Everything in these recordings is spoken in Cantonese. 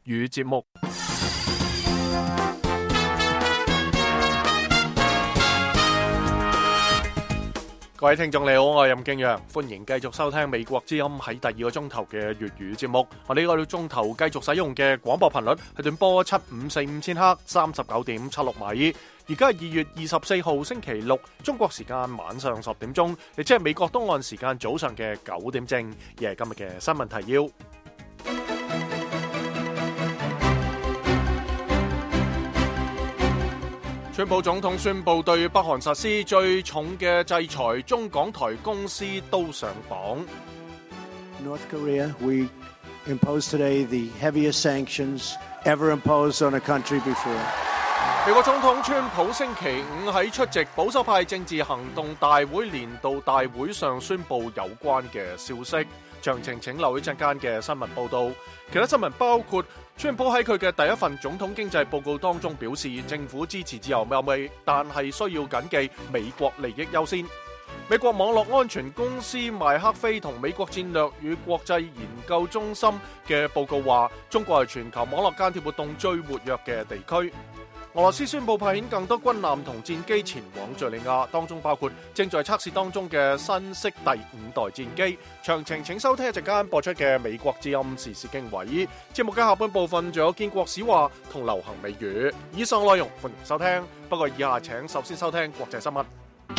語節目。各位聽眾你好，我係任敬陽，歡迎繼續收聽美國之音喺第二個鐘頭嘅粵語節目。我哋呢個鐘頭繼續使用嘅廣播頻率係短波7545000赫39.76米。而家係2月24號星期六，中國時間晚上10點鐘，亦即係美國東岸時間早上嘅9點正。而係今日嘅新聞提要。川普總統宣布對北韓實施最重嘅制裁，中港台公司都上榜。 North Korea, we impose today the heaviest sanctions ever imposed on a country before. 美國總統川普星期五喺出席保守派政治行動大會年度大會上宣布有關嘅消息。詳情請留意陣間嘅新聞報道。其他新聞包括川普喺佢嘅第一份總統經濟報告當中表示，政府支持自由貿易，但係需要謹記美國利益優先。美國網絡安全公司麥克菲同美國戰略與國際研究中心嘅報告話，中國係全球網絡間諜活動最活躍嘅地區。俄羅斯宣布派遣更多軍艦同戰機前往敘利亞，當中包括正在測試當中嘅新式第5代戰機。詳情請收聽一陣間播出嘅美國之音時事經緯。節目嘅下半部分仲有建國史話同流行美語。以上內容歡迎收聽，不過以下請首先收聽國際新聞。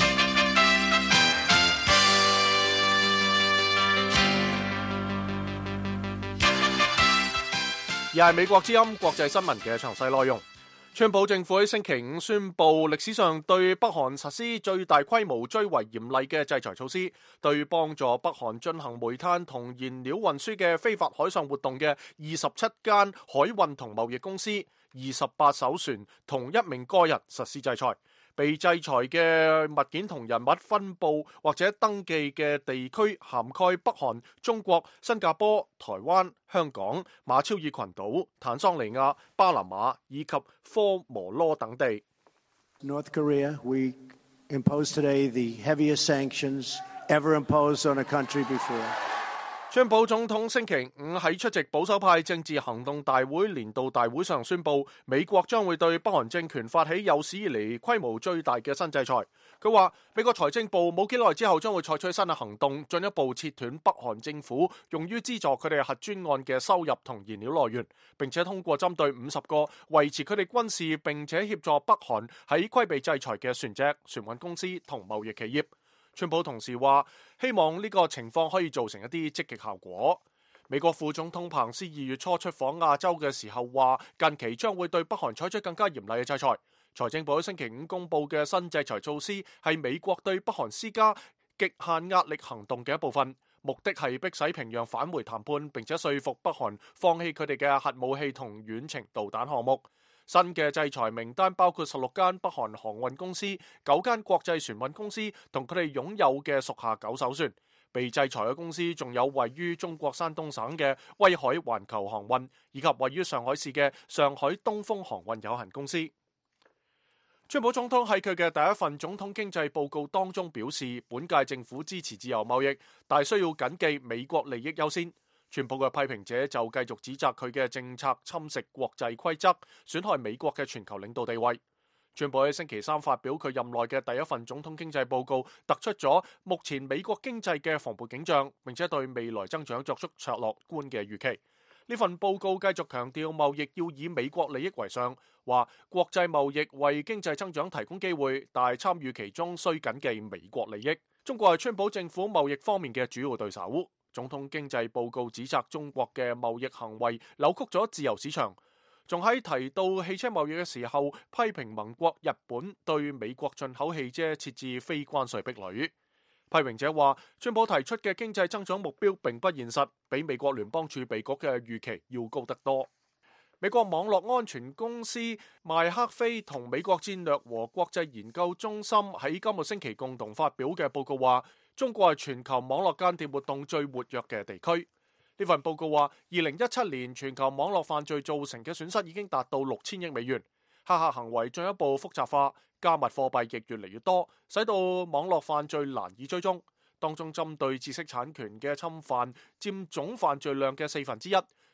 而係美國之音國際新聞嘅詳細內容。川普政府喺星期五宣布，歷史上對北韓實施最大規模、最為嚴厲嘅制裁措施，對幫助北韓進行煤炭同燃料運輸嘅非法海上活動嘅27間海運同貿易公司、28艘船同1名個人實施制裁。被制裁嘅物件同人物分佈或者登記嘅地區涵蓋北韓、中國、新加坡、台灣、香港、馬紹爾群島、坦桑尼亞、巴拿馬以及科摩羅等地。 North Korea, we impose today the heaviest sanctions ever imposed on a country before. 川普總統星期五喺出席保守派政治行動大會年度大會上宣布，美國將會對北韓政權發起有史以嚟規模最大嘅新制裁。佢話美國財政部冇幾耐之後將會採取新嘅行動，進一步切斷北韓政府用於資助佢哋核專案嘅收入同燃料來源，並且通過針對50個維持佢哋軍事並且協助北韓喺規避制裁嘅船隻、船運公司同貿易企業。川普同時話，希望呢個情況可以造成一啲積極效果。美國副總統彭斯2月初出訪亞洲嘅時候話，近期將會對北韓採取更加嚴厲嘅制裁。財政部喺星期五公布嘅新制裁措施係美國對北韓施加極限壓力行動嘅一部分，目的係迫使平壤返回談判，並且說服北韓放棄佢哋嘅核武器同遠程導彈項目。新嘅制裁名單包括16間北韓航運公司、9間國際船運公司同佢哋擁有嘅屬下9艘船。被制裁嘅公司仲有位於中國山東省嘅威海環球航運，以及位於上海市嘅上海東風航運有限公司。川普總統喺佢嘅第一份總統經濟報告當中表示，本屆政府支持自由貿易，但需要謹記美國利益優先。川普嘅批評者就繼續指責佢嘅政策侵蝕國際規則，損害美國嘅全球領導地位。川普喺星期三發表佢任內嘅第一份總統經濟報告，突出咗目前美國經濟嘅蓬勃景象，並且對未來增長作出卓樂觀嘅預期。呢份報告繼續強調貿易要以美國利益為上，話國際貿易為經濟增長提供機會，但係參與其中需謹記美國利益。中國係川普政府貿易方面嘅主要對手。總統經濟報告指責中國嘅貿易行為扭曲咗自由市場，仲喺提到汽車貿易嘅時候批評盟國日本對美國進口汽車設置非關稅壁壘。批評者話，川普提出嘅經濟增長目標並不現實，比美國聯邦儲備局嘅預期要高得多。美國網絡安全公司麥克菲同美國戰略和國際研究中心喺今個星期共同發表嘅報告話，中國係全球網絡間諜活動最活躍嘅地區。呢份報告話，2017年全球網絡犯罪造成嘅損失已經達到6000億美元，黑客行為進一步複雜化，加密貨幣亦越嚟越多，使到網絡犯罪難以追蹤。當中針對知識產權嘅侵犯佔總犯罪量嘅1/4，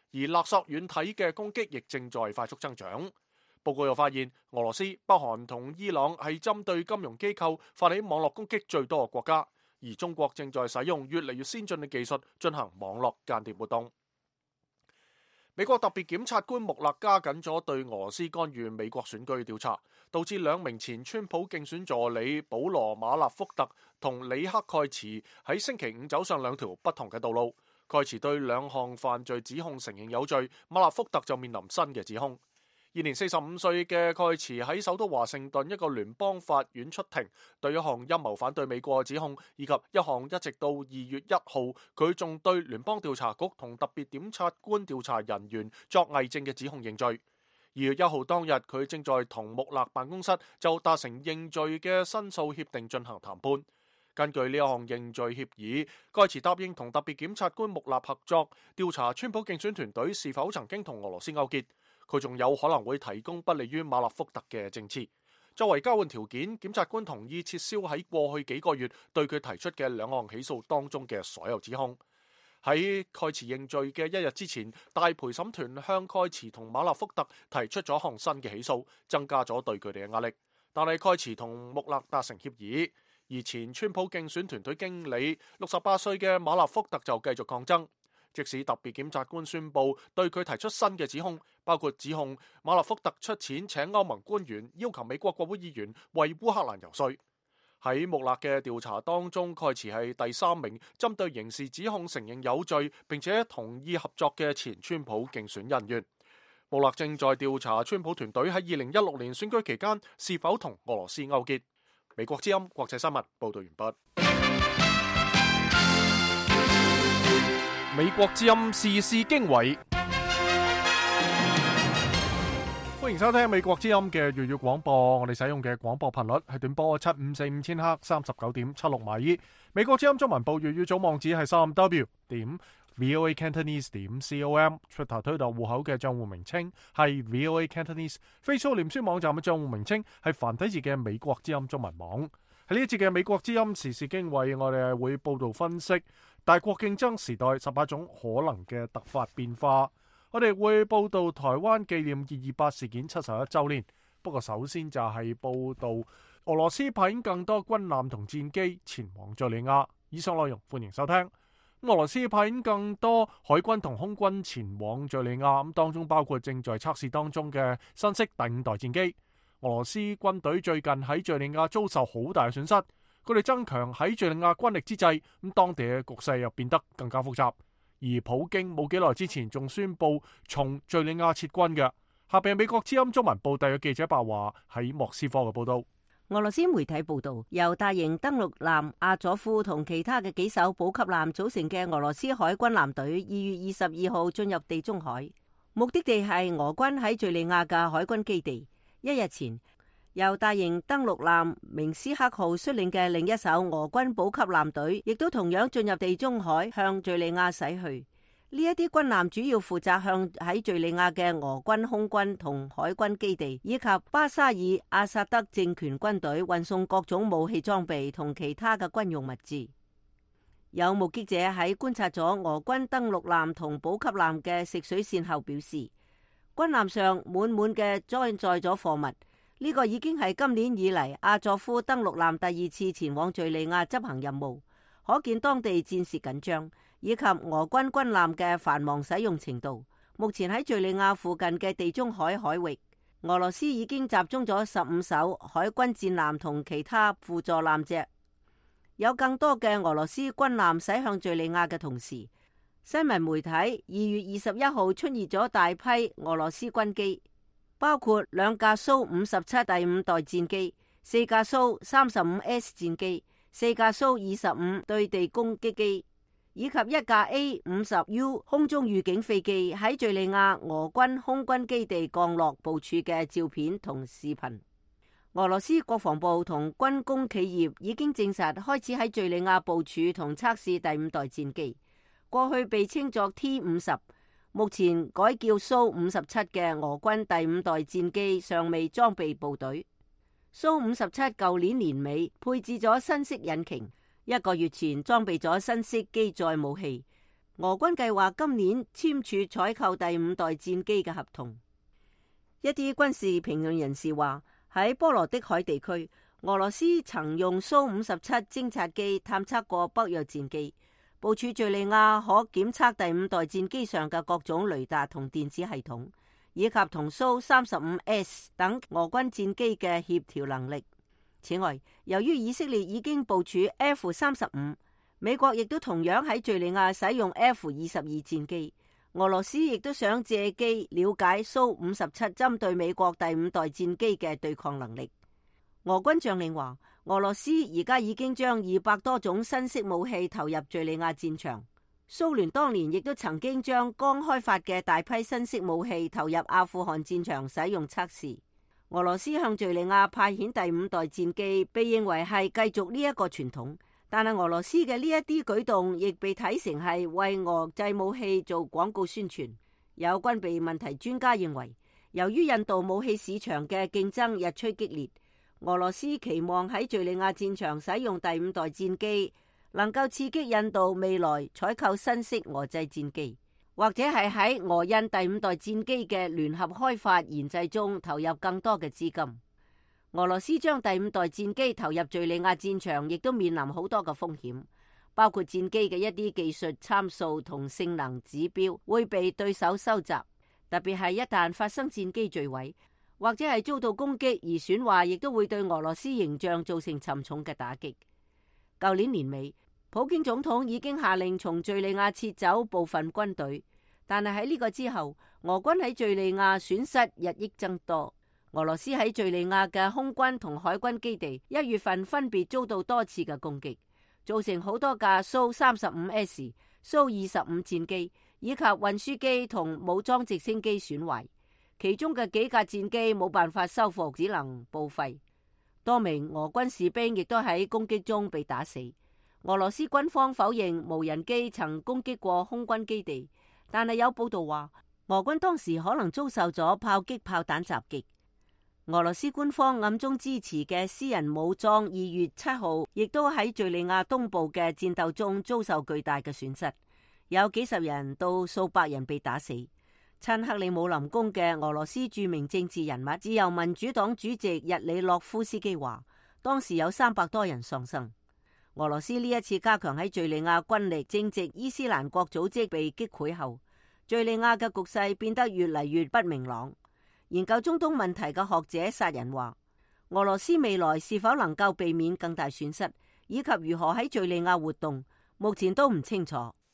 而勒索軟體嘅攻擊亦正在快速增長。報告又發現，俄羅斯、北韓同伊朗係針對金融機構發起網絡攻擊最多嘅國家，而中國正在使用越嚟越先進嘅技術進行網絡間諜活動。美國特別檢察官穆勒加緊咗對俄羅斯干預美國選舉調查，導致兩名前川普競選助理保羅馬納福特同里克蓋茨喺星期五走上兩條不同嘅道路。蓋茨對兩項犯罪指控承認有罪，馬納福特就面臨新嘅指控。現年45歲嘅蓋茨喺首都華盛頓一個聯邦法院出庭，對一項陰謀反對美國嘅指控，以及一項一直到2月1號佢仲對聯邦調查局同特別檢察官調查人員作偽證嘅指控認罪。2月1號當日，佢正在同穆勒辦公室就達成認罪嘅申訴協定進行談判。根據呢一項認罪協議，蓋茨答應同特別檢察官穆勒合作，調查川普競選團隊是否曾經同俄羅斯勾結。佢仲有可能會提供不利於馬納福特嘅證詞。作為交換條件，檢察官同意撤銷喺過去幾個月對佢提出嘅兩項起訴當中嘅所有指控。喺蓋茨認罪嘅一日之前，大陪審團向蓋茨同馬納福特提出咗一項新嘅起訴，增加咗對佢哋嘅壓力。但係蓋茨同穆勒達成協議，而前川普競選團隊經理68歲嘅馬納福特就繼續抗爭。即使特別檢察官宣布對佢提出新嘅指控，包括指控馬納福特出錢請歐盟官員要求美國國會議員為烏克蘭游說。喺穆勒嘅調查當中，蓋茨係第3名針對刑事指控承認有罪並且同意合作嘅前川普競選人員。穆勒正在調查川普團隊喺2016年選舉期間是否同俄羅斯勾結。美國之音國際新聞報道完畢。美國之音時事經緯，歡迎收聽美國之音嘅粵語廣播。我哋使用嘅廣播頻率係短波7545千赫39.76米。美國之音中文部粵語總網址係3w.voacantonese.com。Twitter 推特戶口嘅賬戶名稱係 VOA Cantonese。Facebook 臉書網站嘅賬戶名稱係繁體字嘅美國之音中文網。喺呢一節嘅美國之音時事經緯，我哋係會報道分析大國競爭時代18種可能嘅突發變化。我哋會報道台灣紀念228事件71週年。不過首先就係報道俄羅斯派遣更多軍艦同戰機前往敘利亞。以上內容歡迎收聽。俄羅斯派遣更多海軍同空軍前往敘利亞，咁當中包括正在測試當中嘅新式第5代戰機。俄羅斯軍隊最近喺敘利亞遭受好大嘅損失，佢哋增強喺敘利亞軍力之際，咁當地嘅局勢又變得更加複雜。而普京冇幾耐之前仲宣布從敘利亞撤軍嘅。下邊美國之音中文部特約記者白華喺莫斯科嘅報道。 俄羅斯媒體報道，由大型登陸艦阿佐夫同其他嘅幾艘補給艦組成嘅俄羅斯海軍艦隊2月22號進入地中海，目的地係俄軍喺敘利亞嘅海軍基地。一日前，由大型登陸艦明斯克號率領嘅另一艘俄軍補給艦隊，亦都同樣進入地中海，向敘利亞駛去。呢一啲軍艦主要負責向喺敘利亞嘅俄軍空軍同海軍基地，以及巴沙爾阿薩德政權軍隊運送各種武器裝備同其他嘅軍用物資。有目擊者喺觀察咗俄軍登陸艦同補給艦嘅食水線後表示，軍艦上滿滿嘅裝載咗貨物。呢個已經係今年以嚟阿佐夫登陸艦第2次前往敘利亞執行任務，可見當地戰事緊張，以及俄軍軍艦嘅繁忙使用程度。目前喺敘利亞附近嘅地中海海域，俄羅斯已經集中咗15艘海軍戰艦同其他輔助艦隻。有更多嘅俄羅斯軍艦駛向敘利亞嘅同時，新聞媒體2月21號出現咗大批俄羅斯軍機，包括2架蘇57第5代戰機、4架蘇 35S 戰機、4架蘇25對地攻擊機，以及1架 A-50U 空中預警飛機喺敘利亞俄軍空軍基地降落部署嘅照片同視頻。俄羅斯國防部同軍工企業已經證實開始喺敘利亞部署同測試第5代戰機。過去被稱作 T-50， 目前改叫蘇57嘅俄軍第5代戰機尚未裝備部隊。蘇57舊年年尾配置咗新式引擎，1個月前裝備咗新式機載武器。 俄軍計劃今年簽署採購第5代戰機嘅合同。一啲軍事評論人士話，喺波羅的海地區，俄羅斯曾用蘇57偵察機探測過北約戰機，部署敘利亞可檢測第5代戰機上嘅各種雷達同電子系統，以及同蘇35S 等俄軍戰機嘅協調能力。此外，由於以色列已經部署 F-35，美國亦都同樣喺敘利亞使用 F-22戰機，俄羅斯亦都想借機了解蘇57針對美國第5代戰機嘅對抗能力。俄軍將領話，俄羅斯而家已經將200多種新式武器投入敘利亞戰場。蘇聯當年亦都曾經將剛開發嘅大批新式武器投入阿富汗戰場使用測試。俄羅斯向敘利亞派遣第5代戰機，被認為係繼續呢一個傳統。但係俄羅斯嘅呢一啲舉動亦被睇成係為俄製武器做廣告宣傳。有軍備問題專家認為，由於印度武器市場嘅競爭日趨激烈，俄羅斯期望喺敘利亞戰場使用第5代戰機，能夠刺激印度未來採購新式俄製戰機，或者係喺俄印第5代戰機嘅聯合開發研製中投入更多嘅資金。俄羅斯將第5代戰機投入敘利亞戰場，亦都面臨好多嘅風險，包括戰機嘅一啲技術參數同性能指標會被對手收集，特別係一旦發生戰機墜毀或者係遭到攻擊而損壞，亦都會對俄羅斯形象造成沉重嘅打擊。舊年年尾，普京總統已經下令從敘利亞撤走部分軍隊，但係喺呢個之後，俄軍喺敘利亞損失日益增多。俄羅斯喺敘利亞嘅空軍同海軍基地1月份分別遭到多次嘅攻擊，造成好多架蘇35S、蘇25戰機以及運輸機同武裝直升機損壞，其中嘅幾架戰機冇辦法修復，只能報廢。多名俄軍士兵亦都喺攻擊中被打死。俄羅斯軍方否認無人機曾攻擊過空軍基地，但係有報道話，俄軍當時可能遭受咗炮擊炮彈襲擊。俄羅斯官方暗中支持嘅私人武裝2月7號亦都喺敘利亞東部嘅戰鬥中遭受巨大嘅損失，有幾十人到數百人被打死。親克里姆林宮嘅俄羅斯著名政治人物自由民主黨主席日里諾夫斯基話，當時有300多人喪生。俄羅斯呢一次加強喺敘利亞軍力，正值伊斯蘭國組織被擊潰後，敘利亞嘅局勢變得越嚟越不明朗。研究中東問題嘅學者殺人話，俄羅斯未來是否能夠避免更大損失，以及如何喺敘利亞活動，目前都唔清楚。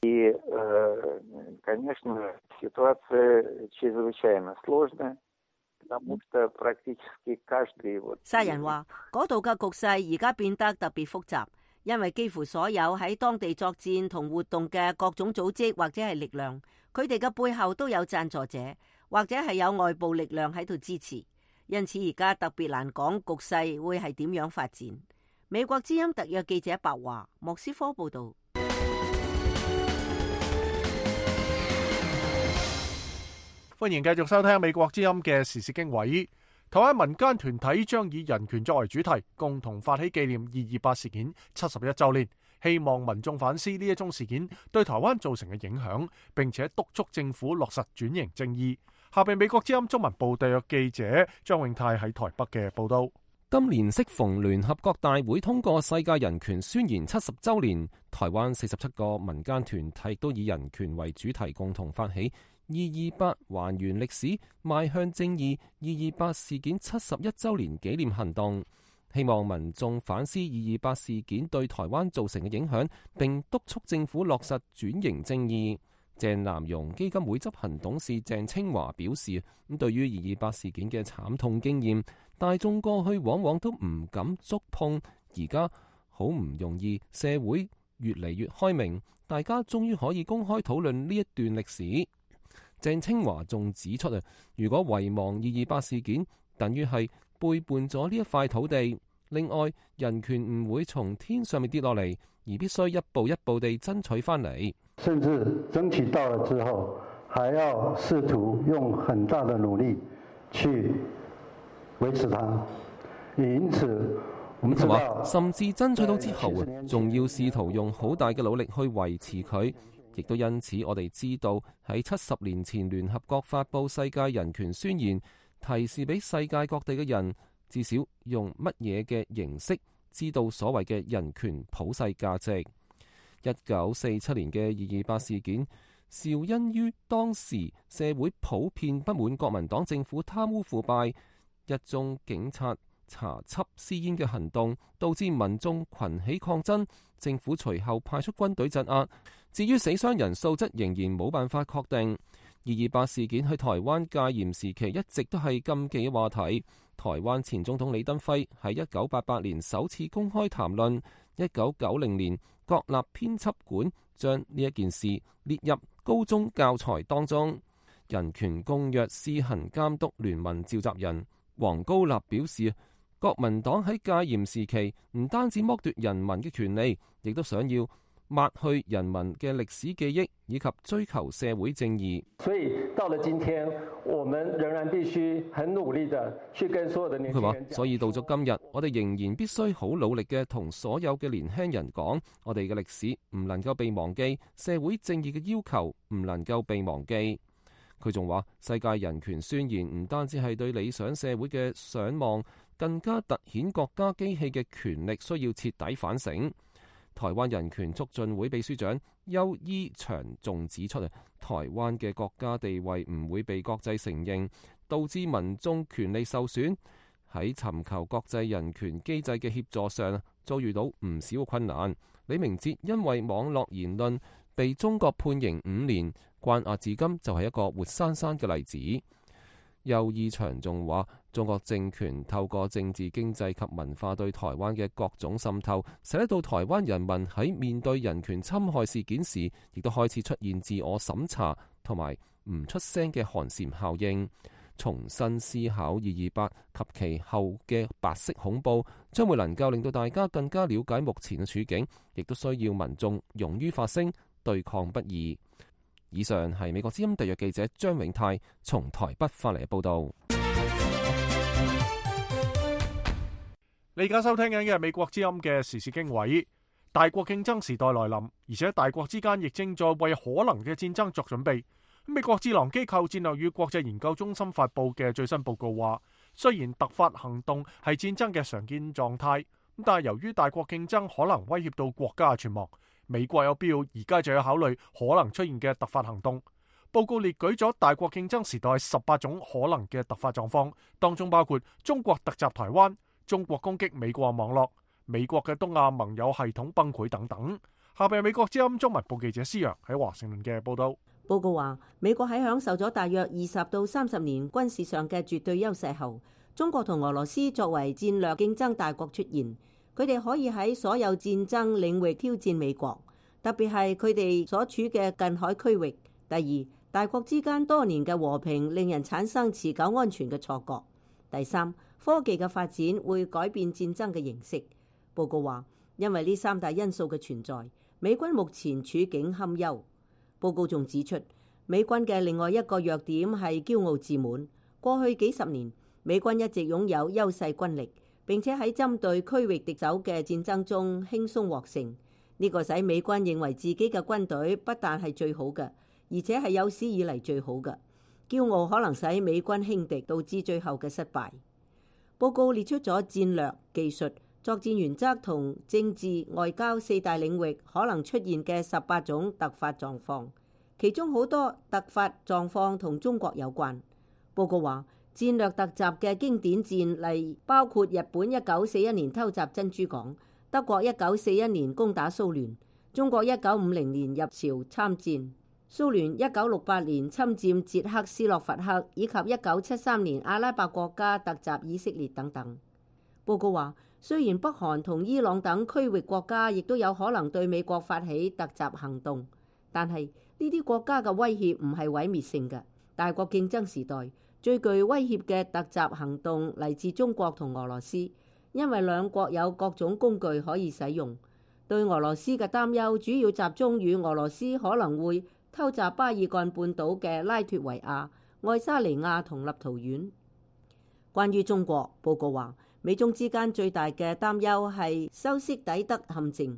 殺人話，嗰度嘅局勢而家變得特別複雜，因為幾乎所有喺當地作戰同活動嘅各種組織或者係力量，佢哋嘅背後都有贊助者，或者係有外部力量喺度支持，因此而家特別難講局勢會係點樣發展。美國之音特約記者白華，莫斯科報道。 歡迎繼續收聽美國之音嘅時事經緯。台灣民間團體將以人權作為主題，共同發起紀念228事件71週年，希望民眾反思呢一宗事件對台灣造成嘅影響，並且督促政府落實轉型正義。下邊美國之音中文部特約記者張永泰喺台北嘅報道。 今年適逢聯合國大會通過世界人權宣言70週年，台灣47個民間團體都以人權為主題，共同發起228還原歷史邁向正義228事件71週年紀念行動，希望民眾反思228事件對台灣造成嘅影響，並督促政府落實轉型正義。鄭南榕基金會執行董事鄭清華表示，對於228事件嘅慘痛經驗，大眾過去往往都唔敢觸碰，而家好唔容易，社會越嚟越開明，大家終於可以公開討論呢一段歷史。鄭清華仲指出如果遺忘228事件，等於係背叛咗呢一塊土地。另外，人權唔會從天上面跌落嚟，而必須一步一步地爭取翻嚟。 甚至爭取到了之後，還要試圖用很大的努力去維持它。因此，我們知道， 甚至爭取到之後，仲要試圖用好大嘅努力去維持佢。 亦都因此我哋知道喺70年前聯合國發布世界人權宣言，提示俾世界各地嘅人至少用乜嘢嘅形式知道所謂嘅人權普世價值。1947年嘅228事件，肇因於當時社會普遍不滿國民黨政府貪污腐敗，一宗警察查緝私煙嘅行動，導致民眾群起抗爭，政府隨後派出軍隊鎮壓。至於死傷人數則仍然冇辦法確定。228事件喺台灣戒嚴時期一直都係禁忌嘅話題。台灣前總統李登輝喺1988年首次公開談論，1990年國立編輯館將呢一件事列入高中教材當中。人權公約施行監督聯盟召集人黃高立表示，國民黨喺戒嚴時期唔單止剝奪人民嘅權利，亦都想要抹去人民嘅歷史記憶，以及追求社會正義。 所以到了今天，我們仍然必須很努力地去跟所有的年輕人講。 佢話，所以到咗今日，我哋仍然必須好努力嘅同所有嘅年輕人講，我哋嘅歷史唔能夠被忘記，社會正義嘅要求唔能夠被忘記。佢仲話，世界人權宣言唔單止係對理想社會嘅想望，更加凸顯國家機器嘅權力需要徹底反省。台灣人權促進會秘書長邱伊祥仲指出，台灣嘅國家地位唔會被國際承認，導致民眾權利受損。喺尋求國際人權機制嘅協助上，遭遇到唔少困難。李明哲因為網絡言論被中國判刑5年，關押至今就係一個活生生嘅例子。邱伊祥仲話，中國政權透過政治、經濟及文化對台灣嘅各種滲透，使得到台灣人民喺面對人權侵害事件時，亦都開始出現自我審查同埋唔出聲嘅寒蟬效應。重新思考228及其後嘅白色恐怖，將會能夠令到大家更加了解目前嘅處境，亦都需要民眾勇於發聲，對抗不義。以上係美國之音特約記者張永泰從台北發嚟嘅報道。 你而家收聽緊嘅係美國之音嘅時事經緯。大國競爭時代來臨，而且大國之間亦正在為可能嘅戰爭作準備。美國智囊機構戰略與國際研究中心發佈嘅最新報告話，雖然突發行動係戰爭嘅常見狀態，但係由於大國競爭可能威脅到國家嘅存亡，美國有必要而家就要考慮可能出現嘅突發行動。報告列舉咗大國競爭時代18種可能嘅突發狀況，當中包括中國突襲台灣、中國攻擊美國網絡、美國嘅東亞盟友系統崩潰等等。下邊係美國之音中文部記者施洋喺華盛頓嘅報道。 報告話，美國喺享受咗大約20到30年軍事上嘅絕對優勢後，中國同俄羅斯作為戰略競爭大國出現。佢哋可以喺所有戰爭領域挑戰美國，特別係佢哋所處嘅近海區域。第二，大國之間多年嘅和平令人產生持久安全嘅錯覺。第三，科技嘅發展會改變戰爭嘅形式。報告話，因為呢3大因素嘅存在，美軍目前處境堪憂。報告仲指出，美軍嘅另外一個弱點係驕傲自滿。過去幾十年，美軍一直擁有優勢軍力，並且喺針對區域敵手嘅戰爭中輕鬆獲勝。呢個使美軍認為自己嘅軍隊不但係最好嘅，而且係有史以嚟最好嘅。驕傲可能使美軍輕敵，導致最後嘅失敗。報告列出咗戰略、技術、作戰原則同政治、外交4大領域可能出現嘅18種突發狀況，其中好多突發狀況同中國有關。報告話，戰略突襲嘅經典戰例包括日本1941年偷襲珍珠港，德國1941年攻打蘇聯，中國1950年入朝參戰，蘇聯1968年侵佔捷克斯洛伐克，以及1973年阿拉伯國家突襲以色列等等。報告話，雖然北韓同伊朗等區域國家亦都有可能對美國發起突襲行動，但係呢啲國家嘅威脅唔係毀滅性嘅。大國競爭時代最具威脅嘅突襲行動嚟自中國同俄羅斯，因為兩國有各種工具可以使用。對俄羅斯嘅擔憂主要集中於俄羅斯可能會偷襲巴爾幹半島嘅拉脫維亞、愛沙尼亞同立陶宛。關於中國，報告話，美中之間最大嘅擔憂係修昔底德陷阱，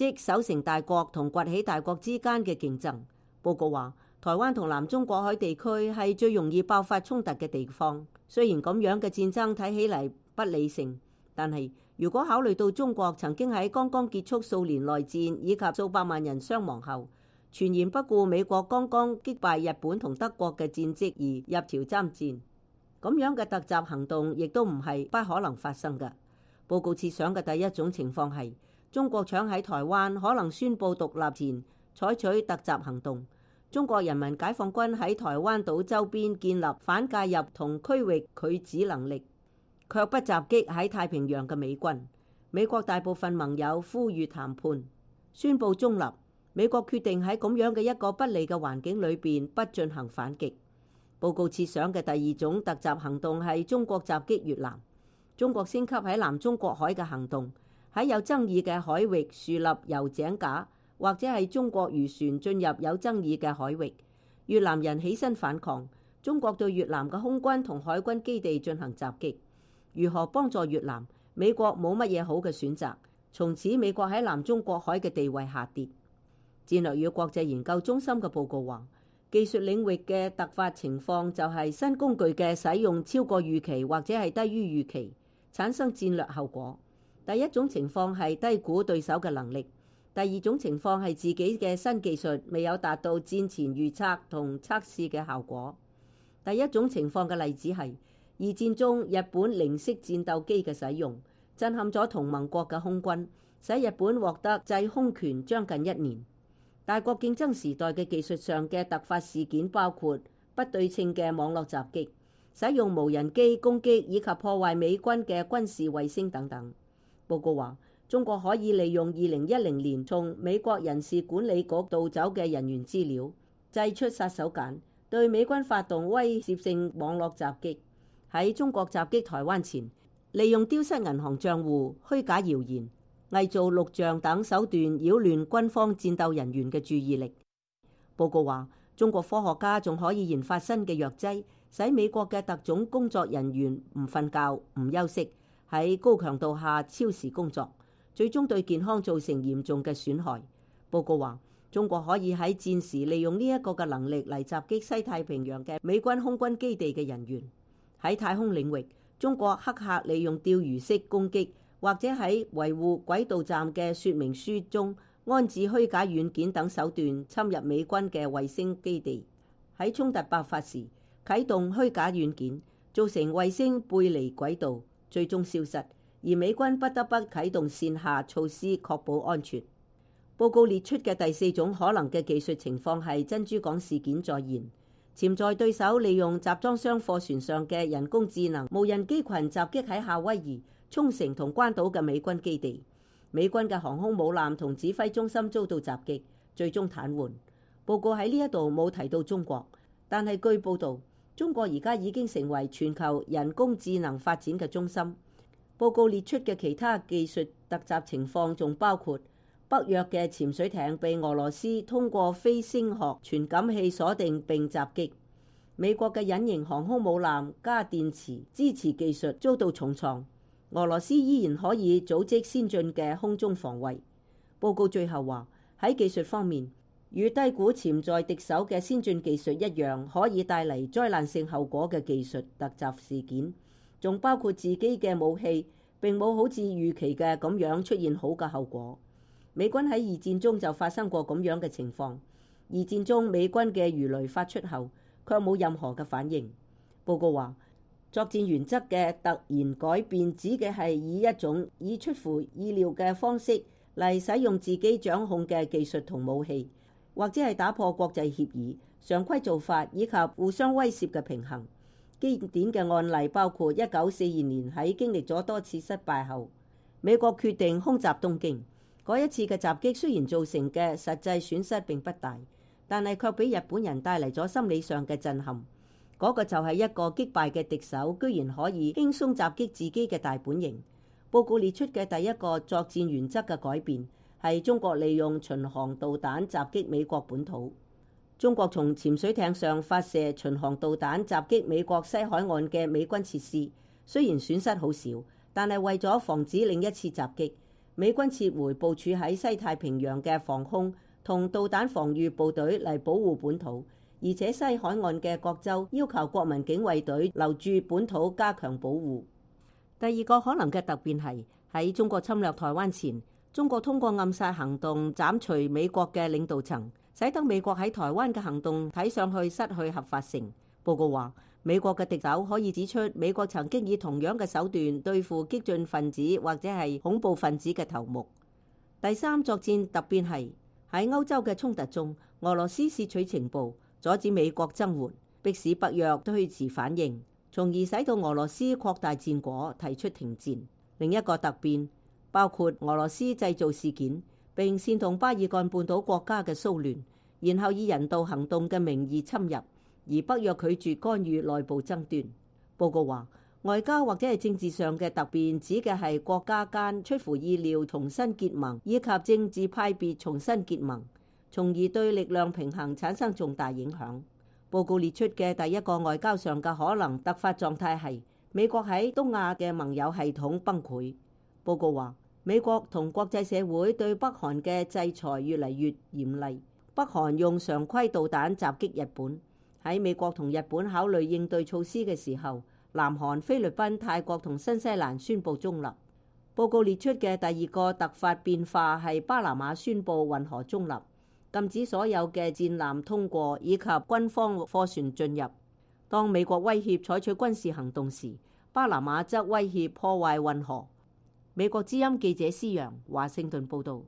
即守成大國同崛起大國之間嘅競爭。報告話，台灣同南中國海地區係最容易爆發衝突嘅地方。雖然咁樣嘅戰爭睇起嚟不理性，但係如果考慮到中國曾經喺剛剛結束數年內戰以及數百萬人傷亡後，全然不顧美國剛剛擊敗日本同德國嘅戰績而入朝參戰，咁樣嘅突襲行動亦都唔係不可能發生嘅。報告設想嘅第一種情況係中國搶喺台灣可能宣布獨立前採取突襲行動，中國人民解放軍喺台灣島周邊建立反介入同區域拒止能力，卻不襲擊喺太平洋嘅美軍。美國大部分盟友呼籲談判，宣布中立。美國決定喺咁樣嘅一個不利嘅環境裏邊不進行反擊。報告設想嘅第二種突襲行動係中國襲擊越南。中國升級喺南中國海嘅行動，喺有爭議嘅海域樹立油井架，或者係中國漁船進入有爭議嘅海域，越南人起身反抗，中國對越南嘅空軍同海軍基地進行襲擊。如何幫助越南？美國冇乜嘢好嘅選擇。從此美國喺南中國海嘅地位下跌。戰略與國際研究中心嘅報告話，技術領域嘅突發情況就係新工具嘅使用超過預期或者係低於預期，產生戰略後果。第一種情況係低估對手嘅能力，第二種情況係自己嘅新技術未有達到戰前預測同測試嘅效果。第一種情況嘅例子係二戰中日本零式戰鬥機嘅使用，震撼咗同盟國嘅空軍，使日本獲得制空權將近1年。大國競爭時代嘅技術上嘅突發事件包括不對稱嘅網絡襲擊、使用無人機攻擊以及破壞美軍嘅軍事衛星等等。報告話，中國可以利用2010年從美國人事管理局盜走嘅人員資料，製出殺手鐧，對美軍發動威懾性網絡襲擊。喺中國襲擊台灣前，利用丟失銀行賬戶、虛假謠言、偽造錄像等手段擾亂軍方戰鬥人員嘅注意力。報告話，中國科學家仲可以研發新嘅藥劑，使美國嘅特種工作人員唔瞓覺、唔休息，喺高強度下超時工作，最終對健康造成嚴重嘅損害。報告話，中國可以喺戰時利用呢一個嘅能力嚟襲擊西太平洋嘅美軍空軍基地嘅人員。喺太空領域，中國黑客利用釣魚式攻擊，或者喺維護軌道站嘅說明書中安置虛假軟件等手段侵入美軍嘅衛星基地。喺衝突爆發時，啟動虛假軟件，造成衛星背離軌道，最終消失，而美軍不得不啟動線下措施確保安全。報告列出嘅第四種可能嘅技術情況係珍珠港事件再現，潛在對手利用集裝箱貨船上嘅人工智能無人機群襲擊喺夏威夷、沖繩同關島嘅美軍基地，美軍嘅航空母艦同指揮中心遭到襲擊，最終癱瘓。報告喺呢一度冇提到中國，但係據報導，中國而家已經成為全球人工智能發展嘅中心。報告列出嘅其他技術突襲情況仲包括北約嘅潛水艇被俄羅斯通過非聲學傳感器鎖定並襲擊，美國嘅隱形航空母艦加電池支持技術遭到重創，俄羅斯依然可以組織先進嘅空中防衛。報告最後話，喺技術方面，與低估潛在敵手嘅先進技術一樣，可以帶嚟災難性後果嘅技術突襲事件，仲包括自己嘅武器並冇好似預期嘅咁樣出現好嘅後果。美軍喺二戰中就發生過咁樣嘅情況，二戰中美軍嘅魚雷發出後卻冇任何嘅反應。報告話，作戰原則嘅突然改變指嘅係以一種以出乎意料嘅方式嚟使用自己掌控嘅技術同武器，或者係打破國際協議、常規做法以及互相威懾嘅平衡。經典嘅案例包括1942年喺經歷咗多次失敗後，美國決定空襲東京。嗰一次嘅襲擊雖然造成嘅實際損失並不大，但係卻俾日本人帶嚟咗心理上嘅震撼。嗰個就係一個擊敗嘅敵手居然可以輕鬆襲擊自己嘅大本營。報告列出嘅第一個作戰原則嘅改變係中國利用巡航導彈襲擊美國本土。中國從潛水艇上發射巡航導彈襲擊美國西海岸嘅美軍設施，雖然損失好少，但係為咗防止另一次襲擊， 美軍撤回部署喺西太平洋嘅防空同導彈防禦部隊嚟保護本土，而且西海岸嘅各州要求國民警衛隊留駐本土加強保護。第二個可能嘅突變係喺中國侵略台灣前，中國通過暗殺行動斬除美國嘅領導層，使得美國喺台灣嘅行動睇上去失去合法性。報告話，美國嘅敵手可以指出美國曾經以同樣嘅手段對付激進分子或者係恐怖分子嘅頭目。第三作戰突變係喺歐洲嘅衝突中，俄羅斯竊取情報，阻止美國增援，迫使北約推遲反應，從而使到俄羅斯擴大戰果，提出停戰。另一個突變包括俄羅斯製造事件，並煽動巴爾幹半島國家嘅騷亂，然後以人道行動嘅名義侵入，而北約拒絕干預內部爭端。報告話，外交或者係政治上嘅突變指嘅係國家間出乎意料重新結盟，以及政治派別重新結盟，從而對力量平衡產生重大影響。報告列出嘅第一個外交上嘅可能突發狀態係美國喺東亞嘅盟友系統崩潰。報告話，美國同國際社會對北韓嘅制裁越嚟越嚴厲。北韓用常規導彈襲擊日本。喺美國同日本考慮應對措施嘅時候，南韓、菲律賓、泰國同新西蘭宣布中立。報告列出嘅第二個突發變化係巴拿馬宣布運河中立，禁止所有嘅戰艦通過以及軍方貨船進入。當美國威脅採取軍事行動時，巴拿馬則威脅破壞運河。美國之音記者施陽，華盛頓報導。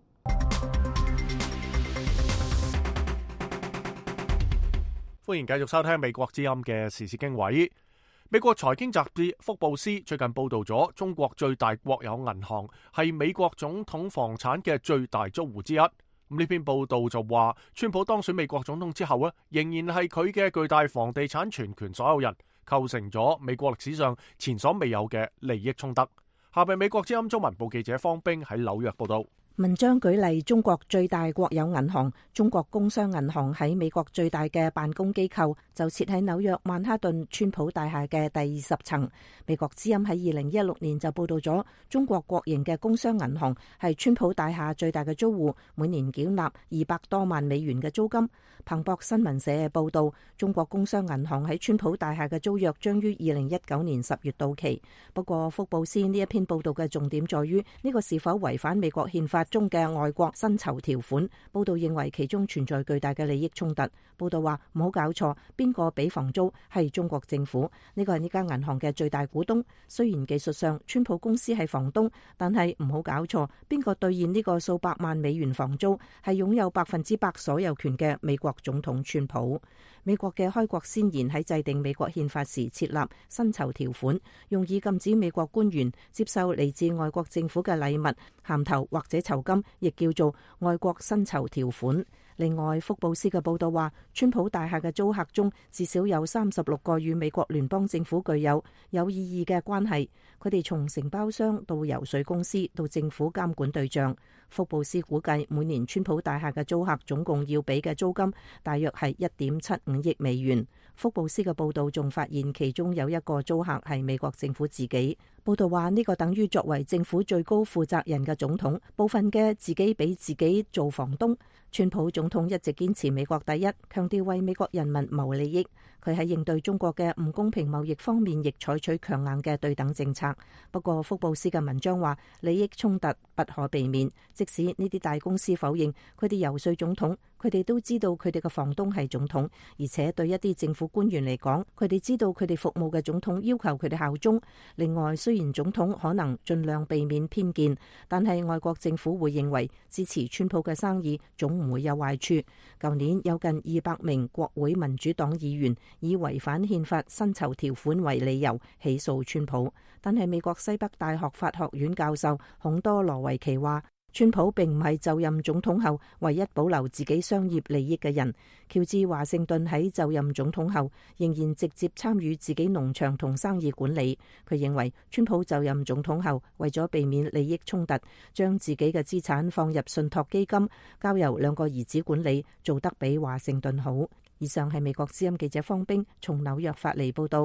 歡迎繼續收聽美國之音嘅時事經緯。美國財經雜誌福布斯最近報道咗中國最大國有銀行係美國總統房產嘅最大租戶之一。呢篇報道就話，川普當選美國總統之後仍然係佢嘅巨大房地產全權所有人，構成咗美國歷史上前所未有嘅利益衝突。下邊美國之音中文部記者方冰喺紐約報道。 文章舉例，中國最大國有銀行中國工商銀行喺美國最大嘅辦公機構就設喺紐約曼哈頓川普大廈嘅第20層。美國之音喺2016年就報道咗中國國營嘅工商銀行係川普大廈最大嘅租戶，每年繳納200多萬美元嘅租金。彭博新聞社報道，中國工商銀行喺川普大廈嘅租約將於2019年10月到期。不過福布斯呢一篇報道嘅重點在於呢個是否違反美國憲法中嘅外國薪酬條款。報道認為其中存在巨大嘅利益衝突。報道話，唔好搞錯，邊個俾房租係中國政府，呢個係呢間銀行嘅最大股東。雖然技術上川普公司係房東，但係唔好搞錯，邊個兌現呢個數百萬美元房租係擁有100%所有權嘅美國總統川普。美國嘅開國先賢喺制定美國憲法時設立薪酬條款，用以禁止美國官員接受嚟自外國政府嘅禮物、銜頭或者酬金，亦叫做外國薪酬條款。另外，福布斯嘅報道話，川普大廈嘅租客中至少有36個與美國聯邦政府具有意義嘅關係，佢哋從承包商到游說公司到政府監管對象。福布斯估計每年川普大廈嘅租客總共要俾嘅租金大約係1.75億美元。福布斯嘅報道仲發現其中有一個租客係美國政府自己。報道話，呢個等於作為政府最高負責人嘅總統，部分嘅自己俾自己做房東。川普總統一直堅持美國第一，強調為美國人民謀利益。佢喺應對中國嘅唔公平貿易方面亦採取強硬嘅對等政策。不過福布斯嘅文章話，利益衝突不可避免，即使呢啲大公司否認佢哋游說總統，佢哋都知道佢哋嘅房東係總統，而且對一啲政府官員嚟講，佢哋知道佢哋服務嘅總統要求佢哋效忠。另外，雖然總統可能盡量避免偏見，但係外國政府會認為支持川普嘅生意總唔會有壞處。舊年有近200名國會民主黨議員以違反憲法薪酬條款為理由起訴川普，但係美國西北大學法學院教授孔多羅維奇話，川普並唔係就任總統後唯一保留自己商業利益嘅人。喬治華盛頓喺就任總統後仍然直接參與自己農場同生意管理。佢認為川普就任總統後為咗避免利益衝突，將自己嘅資產放入信託基金，交由2個兒子管理，做得比華盛頓好。以上係美國之音記者方冰從紐約發嚟報道。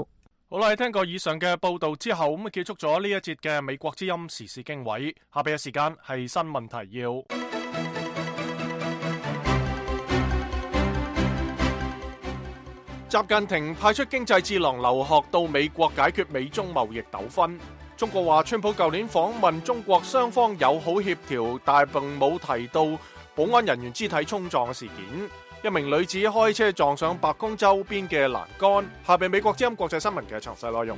好啦，聽過以上嘅報道之後，咁結束咗呢一節嘅美國之音時事經緯。下邊嘅時間係新聞提要。習近平派出經濟智囊劉鶴到美國解決美中貿易糾紛。中國話川普舊年訪問中國，雙方友好協調，但並冇提到保安人員肢體衝撞嘅事件。一名女子開車撞上白宮周邊嘅欄杆。下邊美國之音國際新聞嘅詳細內容。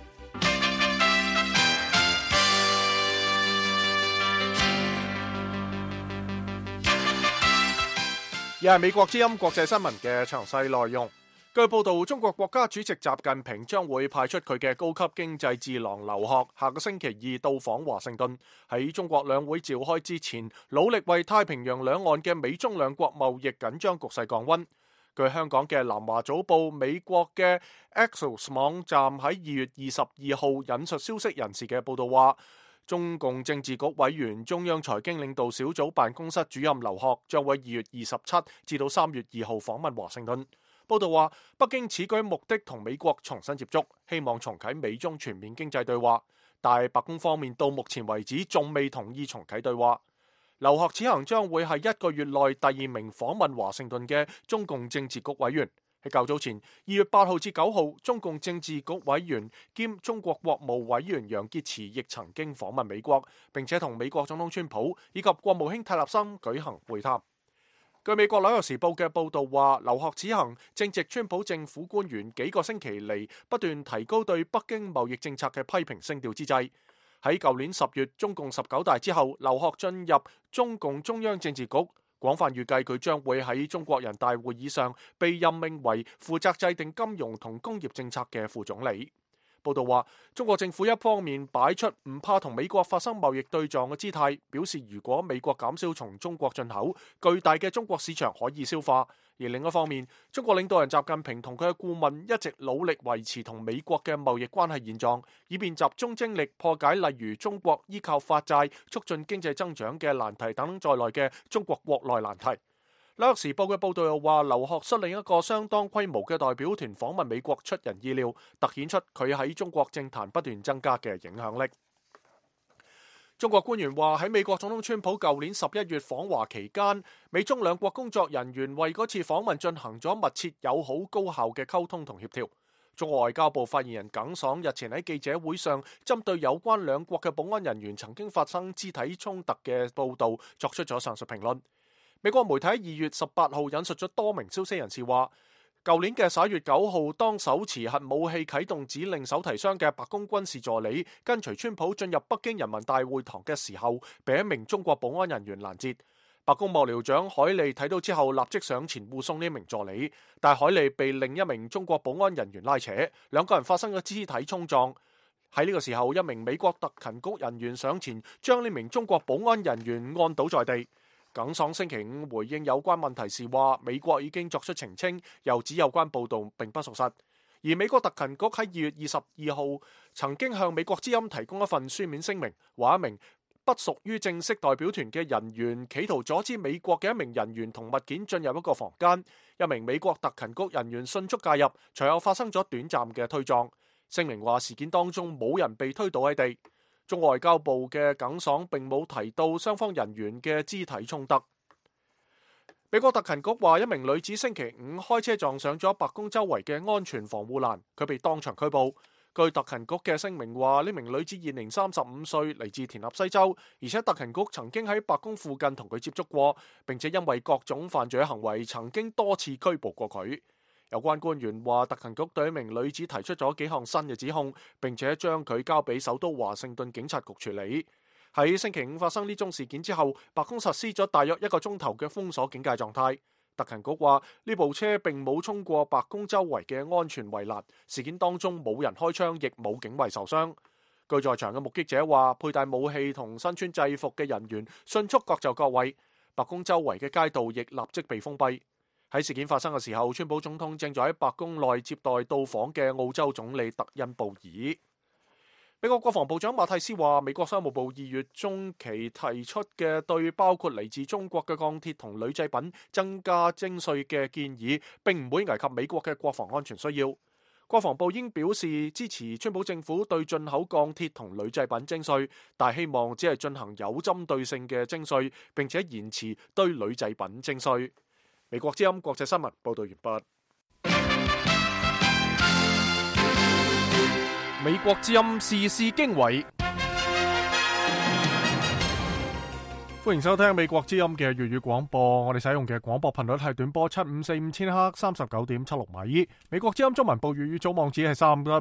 又係美國之音國際新聞嘅詳細內容。據報道，中國國家主席習近平將會派出佢嘅高級經濟智囊劉鶴，下個星期二到訪華盛頓，喺中國兩會召開之前，努力為太平洋兩岸嘅美中兩國貿易緊張局勢降溫。據香港嘅南華早報、美國嘅 Axios 網站喺2月22號引述消息人士嘅報道話，中共政治局委員、中央財經領導小組辦公室主任劉鶴將會2月27至到3月2號訪問華盛頓。報道話，北京此舉目的同美國重新接觸，希望重啟美中全面經濟對話，但白宮方面到目前為止仲未同意重啟對話。劉鶴此行將會係1個月內第2名訪問華盛頓嘅中共政治局委員。喺較早前2月8號至9號，中共政治局委員兼中國國務委員楊潔篪亦曾經訪問美國，並且同美國總統川普以及國務卿泰勒森舉行會談。據美國紐約時報嘅報導話，劉鶴此行正值川普政府官員幾個星期嚟不斷提高對北京貿易政策嘅批評聲調之際。喺舊年10月中共19大之後，劉鶴進入中共中央政治局，廣泛預計佢將會喺中國人大會議上被任命為負責制定金融同工業政策嘅副總理。報道話，中國政府一方面擺出唔怕同美國發生貿易對撞嘅姿態，表示如果美國減少從中國進口，巨大嘅中國市場可以消化；而另一方面，中國領導人習近平同佢嘅顧問一直努力維持同美國嘅貿易關係現狀，以便集中精力破解例如中國依靠發債促進經濟增長嘅難題等在內嘅中國國內難題。紐約時報嘅報道又話，劉鶴率領一個相當規模嘅代表團訪問美國出人意料，凸顯出佢喺中國政壇不斷增加嘅影響力。中國官員話，喺美國總統川普舊年11月訪華期間，美中兩國工作人員為嗰次訪問進行咗密切、友好、高效嘅溝通同協調。中國外交部發言人耿爽日前喺記者會上針對有關兩國嘅保安人員曾經發生肢體衝突嘅報導作出咗上述評論。美國媒體喺2月18號引述咗多名消息人士話，舊年嘅11月9號，當手持核武器啟動指令手提箱嘅白宮軍事助理跟隨川普進入北京人民大會堂嘅時候，被一名中國保安人員攔截。白宮幕僚長海利睇到之後立即上前護送呢名助理，但海利被另一名中國保安人員拉扯，兩個人發生咗肢體衝撞。喺呢個時候，一名美國特勤局人員上前將呢名中國保安人員按倒在地。耿爽星期五回應有關問題時話，美國已經作出澄清，又指有關報導並不屬實。而美國特勤局喺2月22號曾經向美國之音提供一份書面聲明，話一名不屬於正式代表團嘅人員企圖阻止美國嘅一名人員同物件進入一個房間，一名美國特勤局人員迅速介入，隨後發生咗短暫嘅推撞。聲明話事件當中冇人被推倒喺地。中外交部嘅耿爽並冇提到雙方人員嘅肢體衝突。美國特勤局話，一名女子星期五開車撞上咗白宮周圍嘅安全防護欄，佢被當場拘捕。據特勤局嘅聲明話，呢名女子現年35歲，嚟自田納西州，而且特勤局曾經喺白宮附近同佢接觸過，並且因為各種犯罪行為曾經多次拘捕過佢。有關官員話，特勤局對一名女子提出咗幾項新嘅指控，並且將佢交俾首都華盛頓警察局處理。喺星期五發生呢宗事件之後，白宮實施咗大約1個鐘頭嘅封鎖警戒狀態。特勤局話，呢部車並冇衝過白宮周圍嘅安全圍欄，事件當中冇人開槍，亦冇警衛受傷。據在場嘅目擊者話，佩戴武器同身穿制服嘅人員迅速各就各位，白宮周圍嘅街道亦立即被封閉。喺事件發生嘅時候，川普總統正在喺白宮內接待到訪嘅澳洲總理特恩布爾。美國國防部長馬蒂斯話，美國商務部2月中期提出嘅對包括嚟自中國嘅鋼鐵同鋁製品增加徵稅嘅建議，並唔會危及美國嘅國防安全需要。 國防部應表示支持川普政府對進口鋼鐵同鋁製品徵稅，但希望只係進行有針對性嘅徵稅，並且延遲對鋁製品徵稅。美國之音國際新聞報道完畢。美國之音時事經緯，歡迎收聽美國之音嘅粵語廣播。我哋使用嘅廣播頻率係短波7545千赫39.76米。美國之音中文部粵語組網址係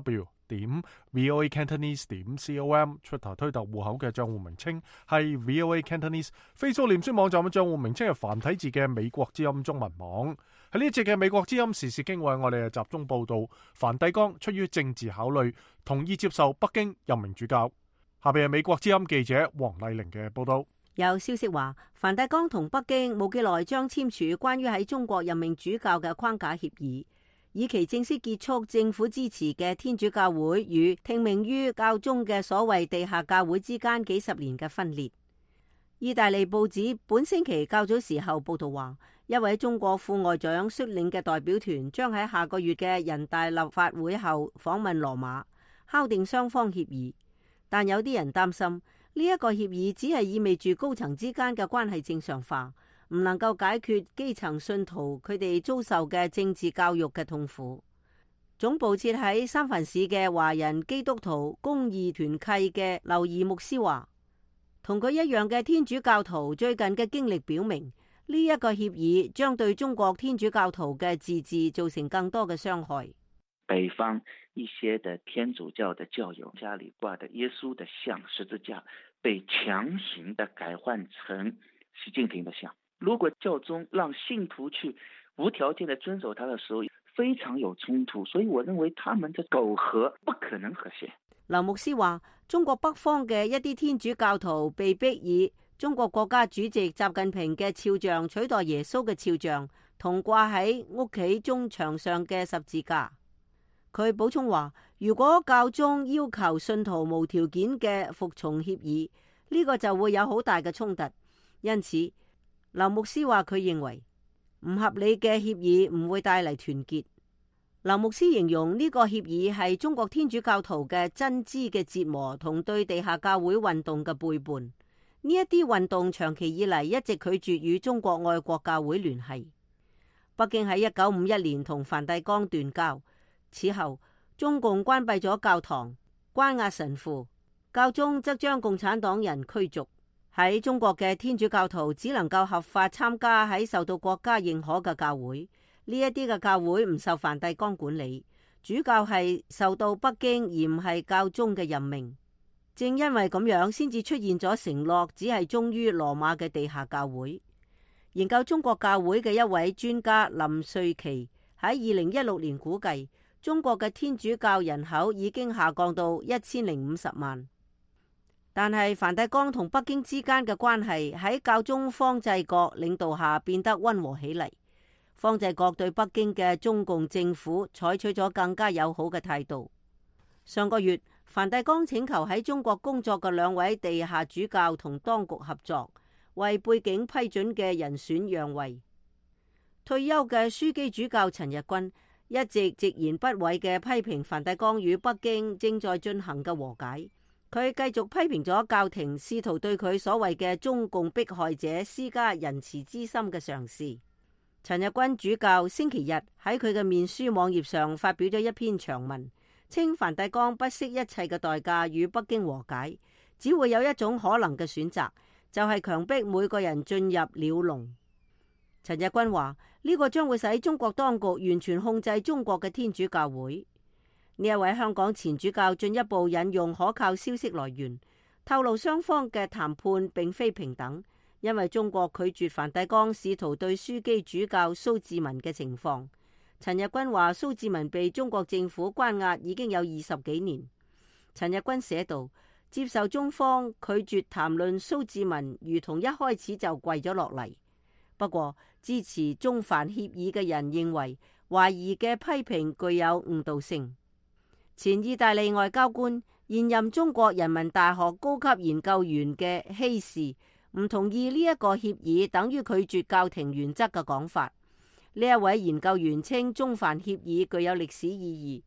3w.voacantonese.com。Twitter 推特戶口嘅賬戶名稱係 VOA Cantonese。Facebook 臉書網站嘅賬戶名稱係繁體字嘅美國之音中文網。喺呢一節嘅美國之音時事經緯，我哋係集中報道梵蒂岡出於政治考慮，同意接受北京任命主教。下邊係美國之音記者黃麗玲嘅報道。 有消息話，梵蒂岡同北京冇幾耐將簽署關於喺中國任命主教嘅框架協議，以期正式結束政府支持嘅天主教會與聽命於教宗嘅所謂地下教會之間幾十年嘅分裂。意大利報紙本星期較早時候報道話，一位中國副外長率領嘅代表團將喺下個月嘅人大立法會後訪問羅馬，敲定雙方協議。但有啲人擔心，呢一個協議只係意味住高層之間嘅關係正常化，唔能夠解決基層信徒佢哋遭受嘅政治教育嘅痛苦。總部設喺三藩市嘅華人基督徒公義團契嘅劉怡牧師話，同佢一樣嘅天主教徒最近嘅經歷表明，呢一個協議將對中國天主教徒嘅自治造成更多嘅傷害。 北方一些的天主教的教友家裏掛的耶穌的像十字架被強行的改換成習近平的像，如果教宗讓信徒去無條件的遵守他的時候，非常有衝突，所以我認為他們的苟合不可能和諧。 劉牧師話，中國北方嘅一啲天主教徒被逼以中國國家主席習近平嘅肖像取代耶穌嘅肖像，同掛喺屋企中牆上嘅十字架。佢補充話，如果教宗要求信徒無條件嘅服從協議，呢個就會有好大嘅衝突。因此，劉牧師話佢認為唔合理嘅協議唔會帶嚟團結。劉牧師形容呢個協議係中國天主教徒嘅真知嘅折磨同對地下教會運動嘅背叛。呢一啲運動長期以嚟一直拒絕與中國愛國教會聯繫。北京喺1951年同梵蒂岡斷交。此後，中共關閉咗教堂，關押神父，教宗則將共產黨人驅逐。喺中國嘅天主教徒只能夠合法參加喺受到國家認可嘅教會，呢一啲嘅教會唔受梵蒂岡管理，主教係受到北京而唔係教宗嘅任命。正因為咁樣，先至出現咗承諾只係忠於羅馬嘅地下教會。研究中國教會嘅一位專家林瑞琪喺2016年估計，中國嘅天主教人口已經下降到1050萬，但係梵蒂岡同北京之間嘅關係喺教宗方濟各領導下變得溫和起嚟。方濟各對北京嘅中共政府採取咗更加友好嘅態度。上個月，梵蒂岡請求喺中國工作嘅2位地下主教同當局合作，為背景批准嘅人選讓位。退休嘅樞機主教陳日君一直直言不諱嘅批評梵蒂岡與北京正在進行嘅和解。佢繼續批評咗教廷試圖對佢所謂嘅中共迫害者施加仁慈之心嘅嘗試。陳日君主教星期日喺佢嘅面書網頁上發表咗一篇長文，稱梵蒂岡不惜一切嘅代價與北京和解，只會有一種可能嘅選擇，就係強迫每個人進入鳥籠。陳日君話，呢個將會使中國當局完全控制中國嘅天主教會。呢一位香港前主教進一步引用可靠消息來源，透露雙方嘅談判並非平等，因為中國拒絕梵蒂岡試圖對樞機主教蘇志文嘅情況。陳日君話，蘇志文被中國政府關押已經有20幾年。陳日君寫道，接受中方拒絕談論蘇志文，如同一開始就跪咗落嚟。不過，支持中梵協議嘅人認為，懷疑嘅批評具有誤導性。前意大利外交官、現任中國人民大學高級研究員嘅希士唔同意呢一個協議等於拒絕教廷原則嘅講法。呢一位研究員稱，中梵協議具有歷史意義。